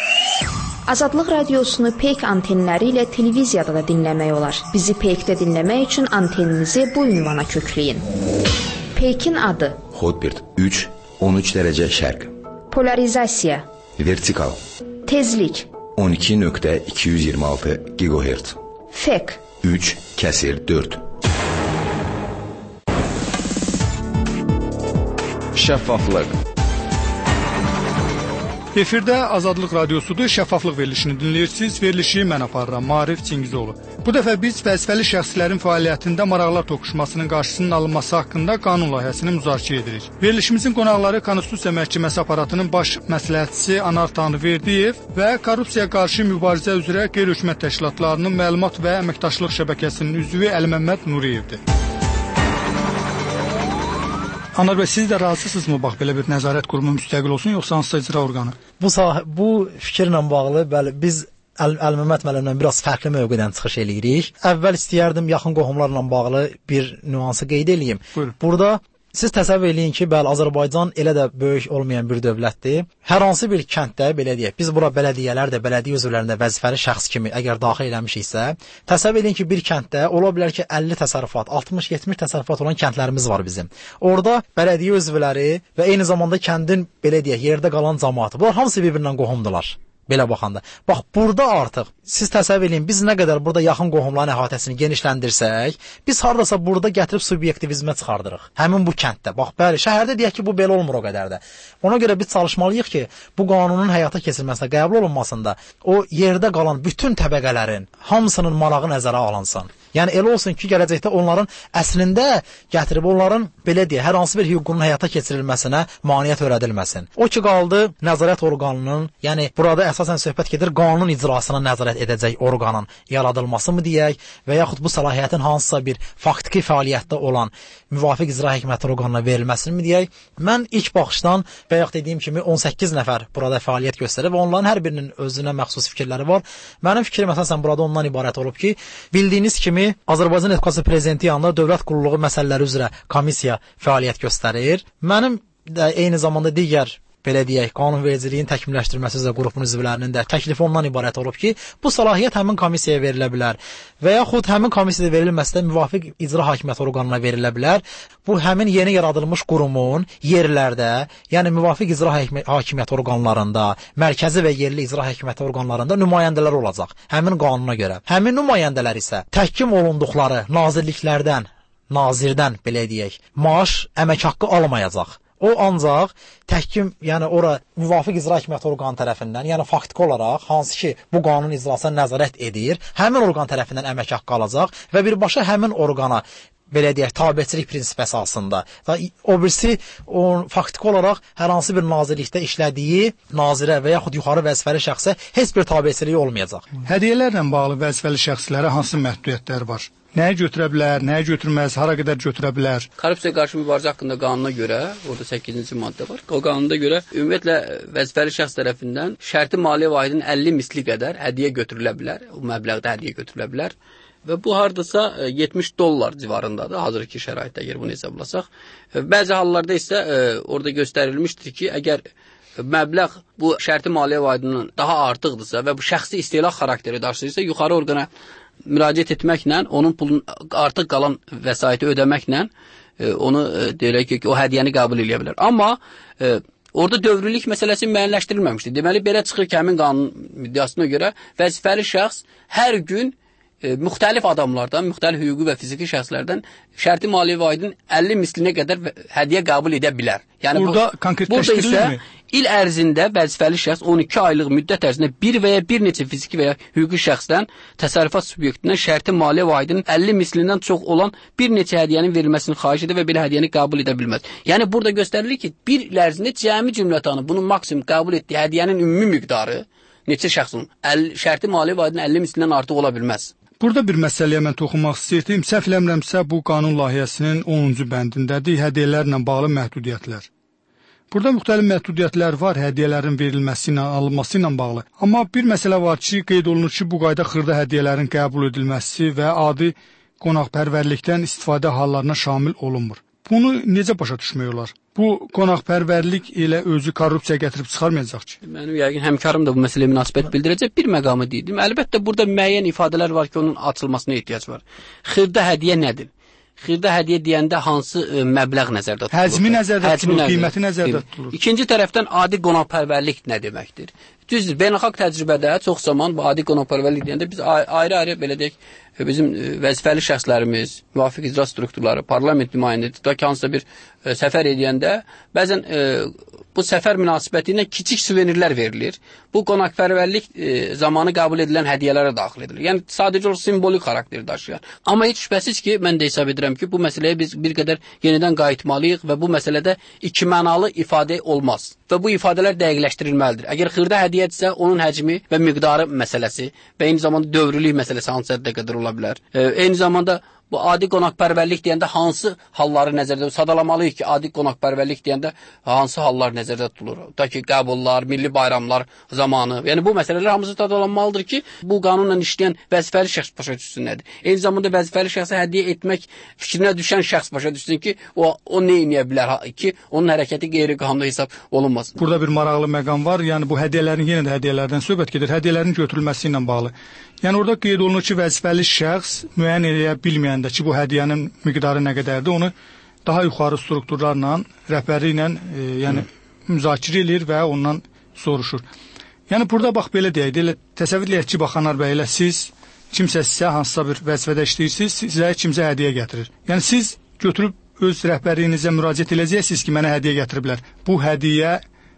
Azadlıq radiosunu Peyk antenləri ilə televiziyada da dinləmək olar. Bizi Peykdə dinləmək üçün anteninizi bu ünvana kökləyin. Peykin adı: Hotbird 3, 13 dərəcə şərq. Polarizasiya: Vertikal. Tezlik: 12.226 GHz. Fek: 3/4. Şəffaflıq. Efirdə Azadlıq Radiosudur, şəffaflıq verilişini dinləyirsiniz. Verilişi mən aparıram, Maarif Çingizoğlu. Bu dəfə biz vəzifəli şəxslərin fəaliyyətində maraqlar toqquşmasının qarşısının alınması haqqında qanun layihəsini müzakirə edirik. Verilişimizin qonaqları Konstitusiya Məhkəməsi aparatının baş məsləhətçisi Anar Tanrıverdiyev və Korrupsiyaya qarşı mübarizə üzrə qeyri-hökumət təşkilatlarının məlumat və əməkdaşlıq şəbəkəsinin üzvü Əliməmməd Nuriyevdir. Anar bəy, siz də razısınızmı bax belə bir nəzarət qurumu müstəqil olsun, yoxsa hansısa icra orqanı? Bu fikirlə bağlı, bəli, biz Əliməmməd müəllimlə biraz fərqli mövqedən çıxış eləyirik. Əvvəl istəyərdim yaxın qohumlarla bağlı bir nüansı qeyd eləyim. Buyurun. Burada siz təsəvvür eləyin ki, bəli, Azərbaycan elə də böyük olmayan bir dövlətdir. Hər hansı bir kənddə, belə deyək, biz bura bələdiyyələr də, bələdiyyə üzvlərində vəzifəli şəxs kimi əgər daxil eləmişiksə, təsəvvür eləyin ki, bir kənddə ola bilər ki, 50 təsərrüfat, 60-70 təsərrüfat olan kəndlərimiz var bizim. Orada bələdiyyə üzvləri və eyni zamanda kəndin, belə deyək, yerdə qalan cəmaatı, bunlar hamısı bir-birindən qohumdular. Belə baxanda. Bax, burada artıq siz təsəvvür edin, biz nə qədər burada yaxın qohumların əhatəsini genişləndirsək, biz hardasa burada gətirib subyektivizmə çıxardırıq. Həmin bu kənddə. Bax, bəli, şəhərdə deyək ki, bu belə olmur o qədər də. Ona görə biz çalışmalıyıq ki, bu qanunun həyata keçirilməsinə, qəbul olunmasında o yerdə qalan bütün təbəqələrin hamısının marağı nəzərə alınsın. Yəni elə olsun ki, gələcəkdə onların əslində gətirib onların belə deyə hər hansı bir hüququnun həyata keçirilməsinə maneə törədilməsin. O ki qaldı nəzarət orqanının, yəni burada əsasən söhbət gedir qanun icrasına nəzarət edəcək orqanın yaradılması mı deyək və yaxud bu səlahiyyətin hansısa bir faktiki fəaliyyətdə olan müvafiq icra hakimiyyəti orqanına verilməsini mi deyək? Mən ilk baxışdan bayaq dediyim kimi 18 nəfər burada fəaliyyət göstərir və onların hər birinin özünə məxsus fikirləri var. Mənim fikrim əsasən burada ondan ibarət olub ki, bildiyiniz kimi Azərbaycan Respublikası prezidenti yanında dövlət qulluğu məsələləri üzrə komissiya fəaliyyət göstərir. Mənim də eyni zamanda digər belə deyək, qanunvericiliyin təkmilləşdirilməsi üzrə qrupun üzvlərinin də təklifi ondan ibarət olub ki, bu səlahiyyət həmin komissiyaya verilə bilər və yaxud həmin komissiyada verilməsə də müvafiq icra hakimiyyəti orqanına verilə bilər. Bu həmin yeni yaradılmış qurumun yerlərdə, yəni müvafiq icra hakimiyyəti orqanlarında, mərkəzi və yerli icra hakimiyyəti orqanlarında nümayəndələr olacaq həmin qanuna görə. Həmin nümayəndələr isə təhkim olunduqları nazirdən belə deyək, maaş, əmək haqqı almayacaq. O ancaq təhkim, yəni ora müvafiq icra hakimiyyəti orqanı tərəfindən, yəni faktiki olaraq hansı ki bu qanun icrasına nəzarət edir, həmin orqan tərəfindən əmək haqqı alacaq və birbaşa həmin orqana belə deyək, tabeçilik prinsipi əsasında. O birisi faktiki olaraq hər hansı bir nazirlikdə işlədiyi nazirə və yaxud yuxarı vəzifəli şəxsə heç bir tabeçiliyi olmayacaq. Hədiyyələrlə bağlı vəzifəli şəxslərə hansı məhdudiyyətlər var? Nəyə götürə bilər, nəyə götürməz, hara qədər götürə bilər? Korrupsiya qarşı mübarizə haqqında qanuna görə, orada 8-ci maddə var. O qanunda görə ümumiyyətlə vəzifəli şəxs tərəfindən şərti maliyyə vahidinin 50 misli qədər hədiyyə götürülə bilər. O məbləğdə hədiyyə götürülə bilər. Və bu hardasa $70 civarındadır, hazırki şəraitdə əgər bunu hesablasaq. Bəzi hallarda isə orada göstərilmişdir ki, əgər məbləğ bu şərti maliyyə vahidinin daha artıqdırsa və bu şəxsi istehlak xarakteri daşıyırsa, yuxarı orqana müraciət etməklə, onun pulun artıq qalan vəsaiti ödəməklə onu deyək ki, o hədiyyəni qəbul edə bilər. Amma orada dövrlülük məsələsi müəyyənləşdirilməmişdir. Deməli, belə çıxır ki, həmin qanun müddəasına görə vəzifəli şəxs hər gün müxtəlif adamlardan, müxtəlif hüquqi və fiziki şəxslərdən şərti maliyyə vahidinin 50 mislinə qədər hədiyyə qəbul edə bilər. Yəni burada konkretləşdirilirmi? İl ərzində vəzifəli şəxs 12 aylıq müddət ərzində bir və ya bir neçə fiziki və ya hüquqi şəxsdən təsərrüfat subyektindən şərti maliyyə vahidinin 50 mislindən çox olan bir neçə hədiyyənin verilməsini xahiş edir və belə hədiyyəni qəbul edə bilməz. Yəni burada göstərilir ki, bir il ərzində cəmi cümlətanı bunun maksimum qəbul etdiyi hədiyyənin ümumi miqdarı neçə şəxsin şərti maliyyə vahidinin 50 mislindən artıq ola bilməz. Burada bir məsələyə mən toxunmaq istəyirdim. Səhv eləmirəmsə, bu qanun layihəsinin 10-cu bəndindədir, hədiyyələrlə bağlı məhdudiyyətlər. Burada müxtəlif məhdudiyyətlər var, hədiyyələrin verilməsi ilə, alınması ilə bağlı. Amma bir məsələ var ki, qeyd olunur ki, bu qayda xırda hədiyyələrin qəbul edilməsi və adi qonaqpərvərlikdən istifadə hallarına şamil olunmur. Bunu necə başa düşmək olar? Bu qonaqpərvərlik elə özü korrupsiya gətirib çıxarmayacaq ki. Mənim yəqin həmkarım da bu məsələyə münasibət bildirəcək. Bir məqamı deyim. Əlbəttə burada müəyyən ifadələr var ki, onun açılmasına ehtiyac var. Xırda hədiyyə nədir? Xırda hədiyyə deyəndə hansı məbləğ nəzərdə tutulur? Həcmi nəzərdə tutulur, qiyməti nəzərdə tutulur. İkinci tərəfdən adi qonaqpərvərlik nə deməkdir? Düzdür, beynəlxalq təcrübədə çox zaman bu adi qonaqpərvərlik deyəndə biz ayrı-ayrı belə deyək, bizim vəzifəli şəxslərimiz, müvafiq icra strukturları, parlament nümayəndəsi, tutaq ki, hansısa bir səfər edəndə bəzən bu səfər münasibəti ilə kiçik suvenirlər verilir. Bu qonaqpərvərlik zamanı qəbul edilən hədiyyələrə daxil edilir. Yəni sadəcə o simvolik xarakteri daşıyır. Amma heç şübhəsiz ki, mən də hesab edirəm ki, bu məsələyə biz bir qədər yenidən qayıtmalıyıq və bu məsələdə ikimənalı ifadə olmaz. Və bu ifadələr dəqiqləşdirilməlidir. Əgər xırda hədiyyədirsə, onun həcmi və miqdarı məsələsi və eyni zamanda dövrlülük məsələsi hansı həddə qədər ola bilər. Eyni zamanda bu adi qonaqpərvərlik deyəndə hansı halları nəzərdə tutulur? Sadalamalıyıq ki, adi qonaqpərvərlik deyəndə hansı hallar nəzərdə tutulur? Ta ki, qəbullar, milli bayramlar zamanı. Yəni bu məsələlər hamısı sadalanmalıdır ki, bu qanunla işləyən vəzifəli şəxs başa düşsün nədir? Eyni zamanda vəzifəli şəxsə hədiyyə etmək fikrinə düşən şəxs başa düşsün ki, o nə edə bilər ki, onun hərəkəti qeyri-qanuni hesab olunmasın. Burada bir maraqlı məqam var. Yəni bu hədiyyələrin yenə də hədiyyələrdən söhbət gedir. Hədiyyələrin götürülməsi ilə bağlı. Yəni orada qeyd olunur ki, vəzifəli şəxs müəyyən edə bilməyəndə ki, bu hədiyyənin miqdarı nə qədərdir, onu daha yuxarı strukturlarla, rəhbəri ilə yəni müzakirə edir və ondan soruşur. Yəni burada bax belə deyək, elə təsəvvür edək ki, Baxanar bəy ilə siz kimsə sizə hansısa bir vəzifədə işləyirsiniz, sizə kimsə hədiyyə gətirir. Yəni siz götürüb öz rəhbərliyinizə müraciət edəcəksiniz ki, mənə hədiyyə gətiriblər. Bu hədiyyə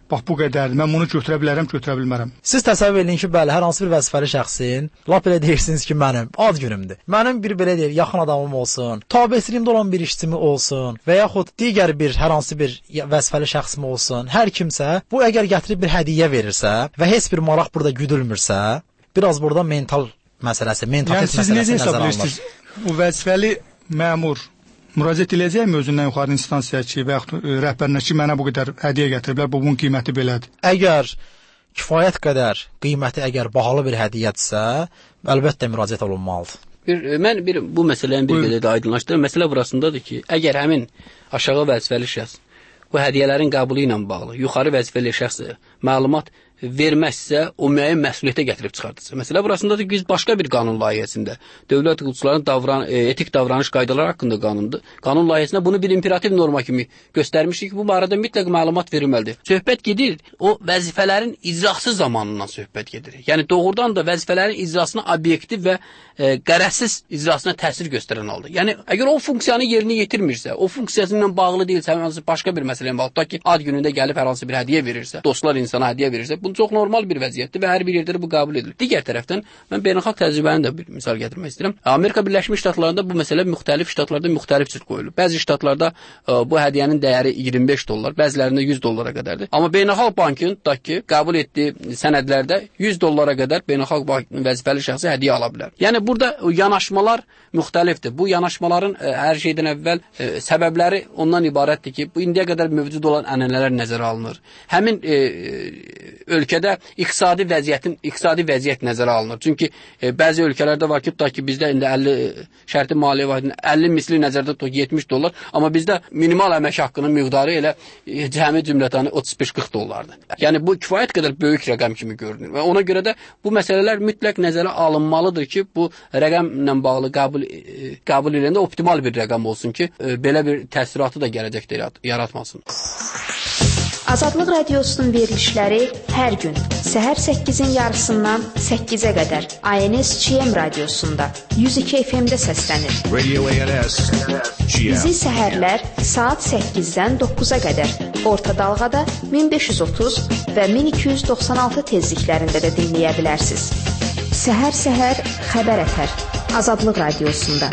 bax bu qədərdir, mən bunu götürə bilərəm, götürə bilmərəm. Siz təsəvvür edin ki, bəli, hər hansı bir vəzifəli şəxsin, lap elə deyirsiniz ki, mənim ad günümdür. Mənim bir belə deyir, yaxın adamım olsun, tabeçiliyimdə olan bir işçimi olsun və yaxud digər bir hər hansı bir vəzifəli şəxsim olsun, hər kimsə bu əgər gətirib bir hədiyyə verirsə və heç bir maraq burada güdülmürsə, biraz burada mental məsələsi, mentalitet məsələsi nəzərə alınır. Bu vəzifəli məmur müraciət edəcəkmi özündən yuxarı instansiyaya ki, və yaxud rəhbərinə ki, mənə bu qədər hədiyyə gətiriblər, bunun qiyməti belədir. Əgər kifayət qədər qiyməti əgər bahalı bir hədiyyədirsə, əlbəttə müraciət olunmalıdır. Mən bu məsələni bir qədər də aydınlaşdırım. Məsələ burasındadır ki, əgər həmin aşağı vəzifəli şəxs bu hədiyyələrin qəbulu ilə bağlı yuxarı vəzifəli şəxs məlumat verməzsə, o müəyyən məsuliyyətə gətirib çıxardırsa. Məsələ burasındadır ki, biz başqa bir qanun layihəsində dövlət hüquqçularının etik davranış qaydaları haqqında qanundur. Qanun layihəsində bunu bir imperativ norma kimi göstərmişdik ki, bu barədə mütləq məlumat verilməlidir. Söhbət gedir, o vəzifələrin icrası zamanından söhbət gedir. Yəni doğrudan da vəzifələrin icrasına obyektiv və qərəzsiz icrasına təsir göstərən haldır. Yəni əgər o funksiyanı yerinə yetirmirsə, o funksiyası ilə bağlı deyilsə, hər hansı başqa bir məsələyə bağlı, tutaq ki, ad günündə gəlib hər hansı bir hədiyyə verirsə, dostlar insana hədiyyə verirsə, bu çox normal bir vəziyyətdir və hər bir yerdə bu qəbul edilir. Digər tərəfdən mən beynəlxalq təcrübəni də bir misal gətirmək istəyirəm. Amerika Birləşmiş Ştatlarında bu məsələ müxtəlif ştatlarda müxtəlif cür qoyulur. Bəzi ştatlarda bu hədiyyənin dəyəri $25, bəzilərində $100 qədərdir. Amma Beynəlxalq Bankın tutaq ki, qəbul etdiyi sənədlərdə $100 qədər Beynəlxalq Bankın vəzifəli şəxsi hədiyyə ala bilər. Yəni burada yanaşmalar müxtəlifdir. Bu yanaşmaların hər şeydən əvvəl səbəbləri ondan ibarətdir ki, bu indiyə qədər mövcud olan ənənələr nəzərə alınır. Həmin ölkədə iqtisadi vəziyyət nəzərə alınır. Çünki bəzi ölkələrdə var ki, tutaq ki, bizdə indi 50 şərti maliyyə vahidinin 50 misli nəzərdə tutaq $70, amma bizdə minimal əmək haqqının miqdarı elə cəmi cümlətanı $35-40-dır. Yəni bu kifayət qədər böyük rəqəm kimi görünür və ona görə də bu məsələlər mütləq nəzərə alınmalıdır ki, bu rəqəmlə bağlı qəbul edəndə optimal bir rəqəm olsun ki, belə bir təsiratı da gələcəkdə yaratmasın. Azadlıq Radiosunun verilişləri hər gün səhər 8-in yarısından 8-ə qədər ANS-CM radiosunda 102 FM-də səslənir. Radio ANS. Bizi səhərlər saat 8-dən 9-a qədər orta dalğada 1530 və 1296 tezliklərində də dinləyə bilərsiniz. Səhər xəbər ətər Azadlıq Radiosunda.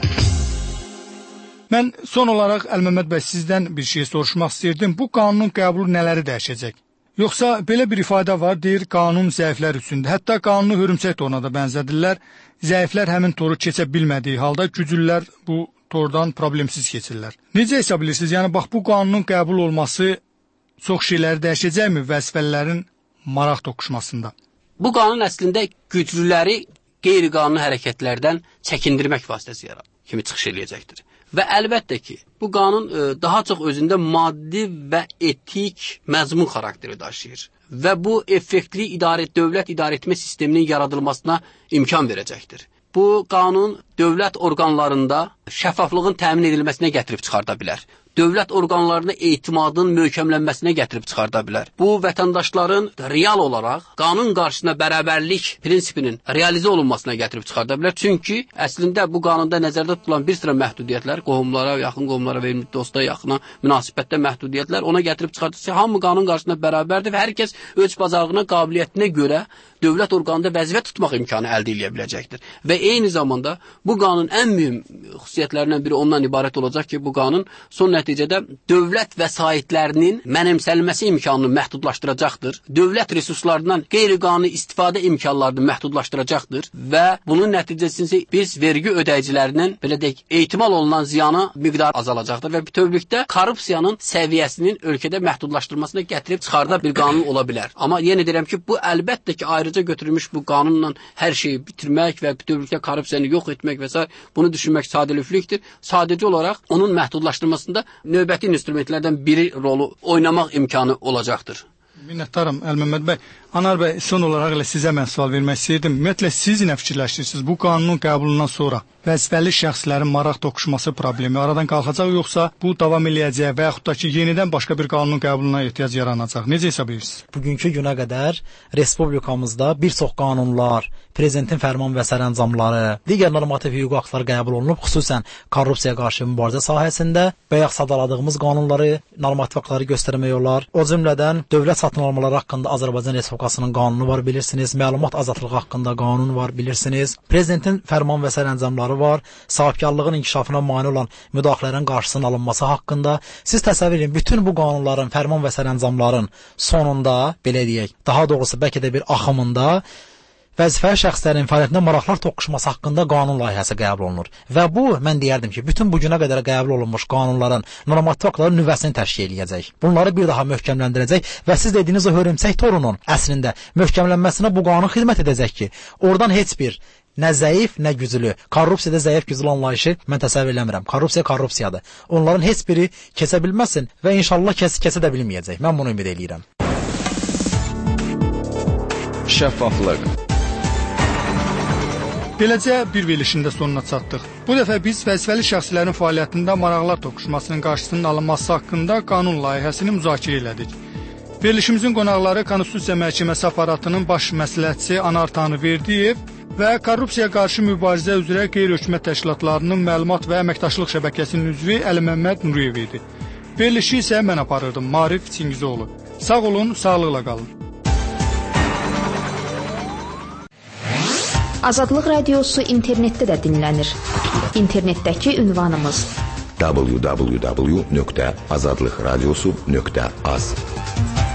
Mən son olaraq Əlməmməd bəy sizdən bir şey soruşmaq istəyirdim. Bu qanunun qəbulu nələri dəyişəcək? Yoxsa belə bir ifadə var, deyir qanun zəiflər üçündür. Hətta qanunu hörümçək toruna da bənzədirlər. Zəiflər həmin toru keçə bilmədiyi halda güclülər bu tordan problemsiz keçirlər. Necə hesab edirsiniz? Yəni bax bu qanunun qəbul olması çox şeyləri dəyişəcəkmi vəzifəlilərin maraq toqquşmasında? Bu qanun əslində güclüləri qeyri-qanuni hərəkətlərdən çəkindirmək vasitəsi kimi çıxış eləyəcəkdir. Və əlbəttə ki, bu qanun daha çox özündə maddi və etik məzmun xarakteri daşıyır. Və bu effektli dövlət idarəetmə sisteminin yaradılmasına imkan verəcəkdir. Bu qanun dövlət orqanlarında şəffaflığın təmin edilməsinə gətirib çıxarda bilər. Dövlət orqanlarına etimadın möhkəmlənməsinə gətirib çıxarda bilər. Bu, vətəndaşların real olaraq qanun qarşısında bərabərlik prinsipinin realizə olunmasına gətirib çıxarda bilər. Çünki əslində bu qanunda nəzərdə tutulan bir sıra məhdudiyyətlər, qohumlara, yaxın qohumlara və dosta yaxına münasibətdə məhdudiyyətlər ona gətirib çıxardırsa, hamı qanun qarşısında bərabərdir və hər kəs öz bacarığına, qabiliyyətinə görə dövlət orqanında vəzifə tutmaq imkanı əldə edə biləcəkdir. Və eyni zamanda bu qanun ən mühüm xüsusiyyətlərindən biri ondan ibarət olacaq ki, bu qanun son nəticədə dövlət vəsaitlərinin mənimsənilməsi imkanını məhdudlaşdıracaqdır. Dövlət resurslarından qeyri-qanuni istifadə imkanlarını məhdudlaşdıracaqdır və bunun nəticəsində biz vergi ödəyicilərinin belə deyək, ehtimal olunan ziyanı miqdarı azalacaqdır və bütövlükdə korrupsiyanın səviyyəsinin ölkədə məhdudlaşdırılmasına gətirib çıxarda bir qanun ola bilər. Amma yenə deyirəm ki, bu əlbəttə ki, ayrıca götürülmüş bu qanunla hər şeyi bitirmək və bütövlükdə korrupsiyanı yox etmək və s. bunu düşünmək sadəlövlükdür. Sadəcə olaraq onun məhdudlaşdırılmasında növbəti instrumentlərdən biri rolu oynamaq imkanı olacaqdır. Minnətdaram Əlməmməd bəy. Anar bəy, son olaraq elə sizə mən sual vermək istəyirdim. Ümumiyyətlə siz nə fikirləşirsiniz bu qanunun qəbulundan sonra? vəzifəli şəxslərin maraq toqquşması problemi aradan qalxacaq, yoxsa bu davam eləyəcək və yaxud da ki, yenidən başqa bir qanunun qəbuluna ehtiyac yaranacaq? Necə hesab edirsiniz? Bugünkü günə qədər respublikamızda bir çox qanunlar, prezidentin fərman və sərəncamları, digər normativ hüquqi aktlar qəbul olunub, xüsusən korrupsiyaya qarşı mübarizə sahəsində bayaq sadaladığımız qanunları, normativ aktları göstərmək olar. O cümlədən dövlət satın almaları haqqında Azərbaycan Respublikasının qanunu var, bilirsiniz. Məlumat azadlığı haqqında qanun var, bilirsiniz. Prezidentin fərman və sərəncamları var. Sahibkarlığın inkişafına mane olan müdaxilənin qarşısının alınması haqqında. Siz təsəvvür edin, bütün bu qanunların, fərman və sərəncamların sonunda, belə deyək, daha doğrusu bəlkə də bir axımında vəzifəli şəxslərin fəaliyyətində maraqlar toqquşması haqqında qanun layihəsi qəbul olunur. Və bu, mən deyərdim ki, bütün bu günə qədər qəbul olunmuş qanunların, normativ aktların nüvəsini təşkil edəcək. Bunları bir daha möhkəmləndirəcək və siz dediyiniz o hörümçək torunun əslində möhkəmlənməsinə bu qanun xidmət edəcək ki, oradan heç bir nə zəif, nə güclü, korrupsiyada zəif güclü anlayışı mən təsəvvür eləmirəm. Korrupsiya korrupsiyadır. Onların heç biri keçə bilməsin və inşallah keçə də bilməyəcək. Mən bunu ümid eləyirəm. Şəffaflıq. Beləcə bir verilişin də sonuna çatdıq. Bu dəfə biz vəzifəli şəxslərin fəaliyyətində maraqlar toqquşmasının qarşısının alınması haqqında qanun layihəsini müzakirə elədik. Verilişimizin qonaqları Konstitusiya Məhkəməsi aparatının baş məsləhətçisi Anar Tanrıverdiyev və korrupsiyaya qarşı mübarizə üzrə qeyri-hökumət təşkilatlarının məlumat və əməkdaşlıq şəbəkəsinin üzvü Əliməmməd Nuriyev idi. Verilişi isə mən aparırdım, Marif Çingizoğlu. Sağ olun, sağlıqla qalın. Azadlıq Radiosu internetdə də dinlənir. İnternetdəki ünvanımız www.azadlıqradiosu.az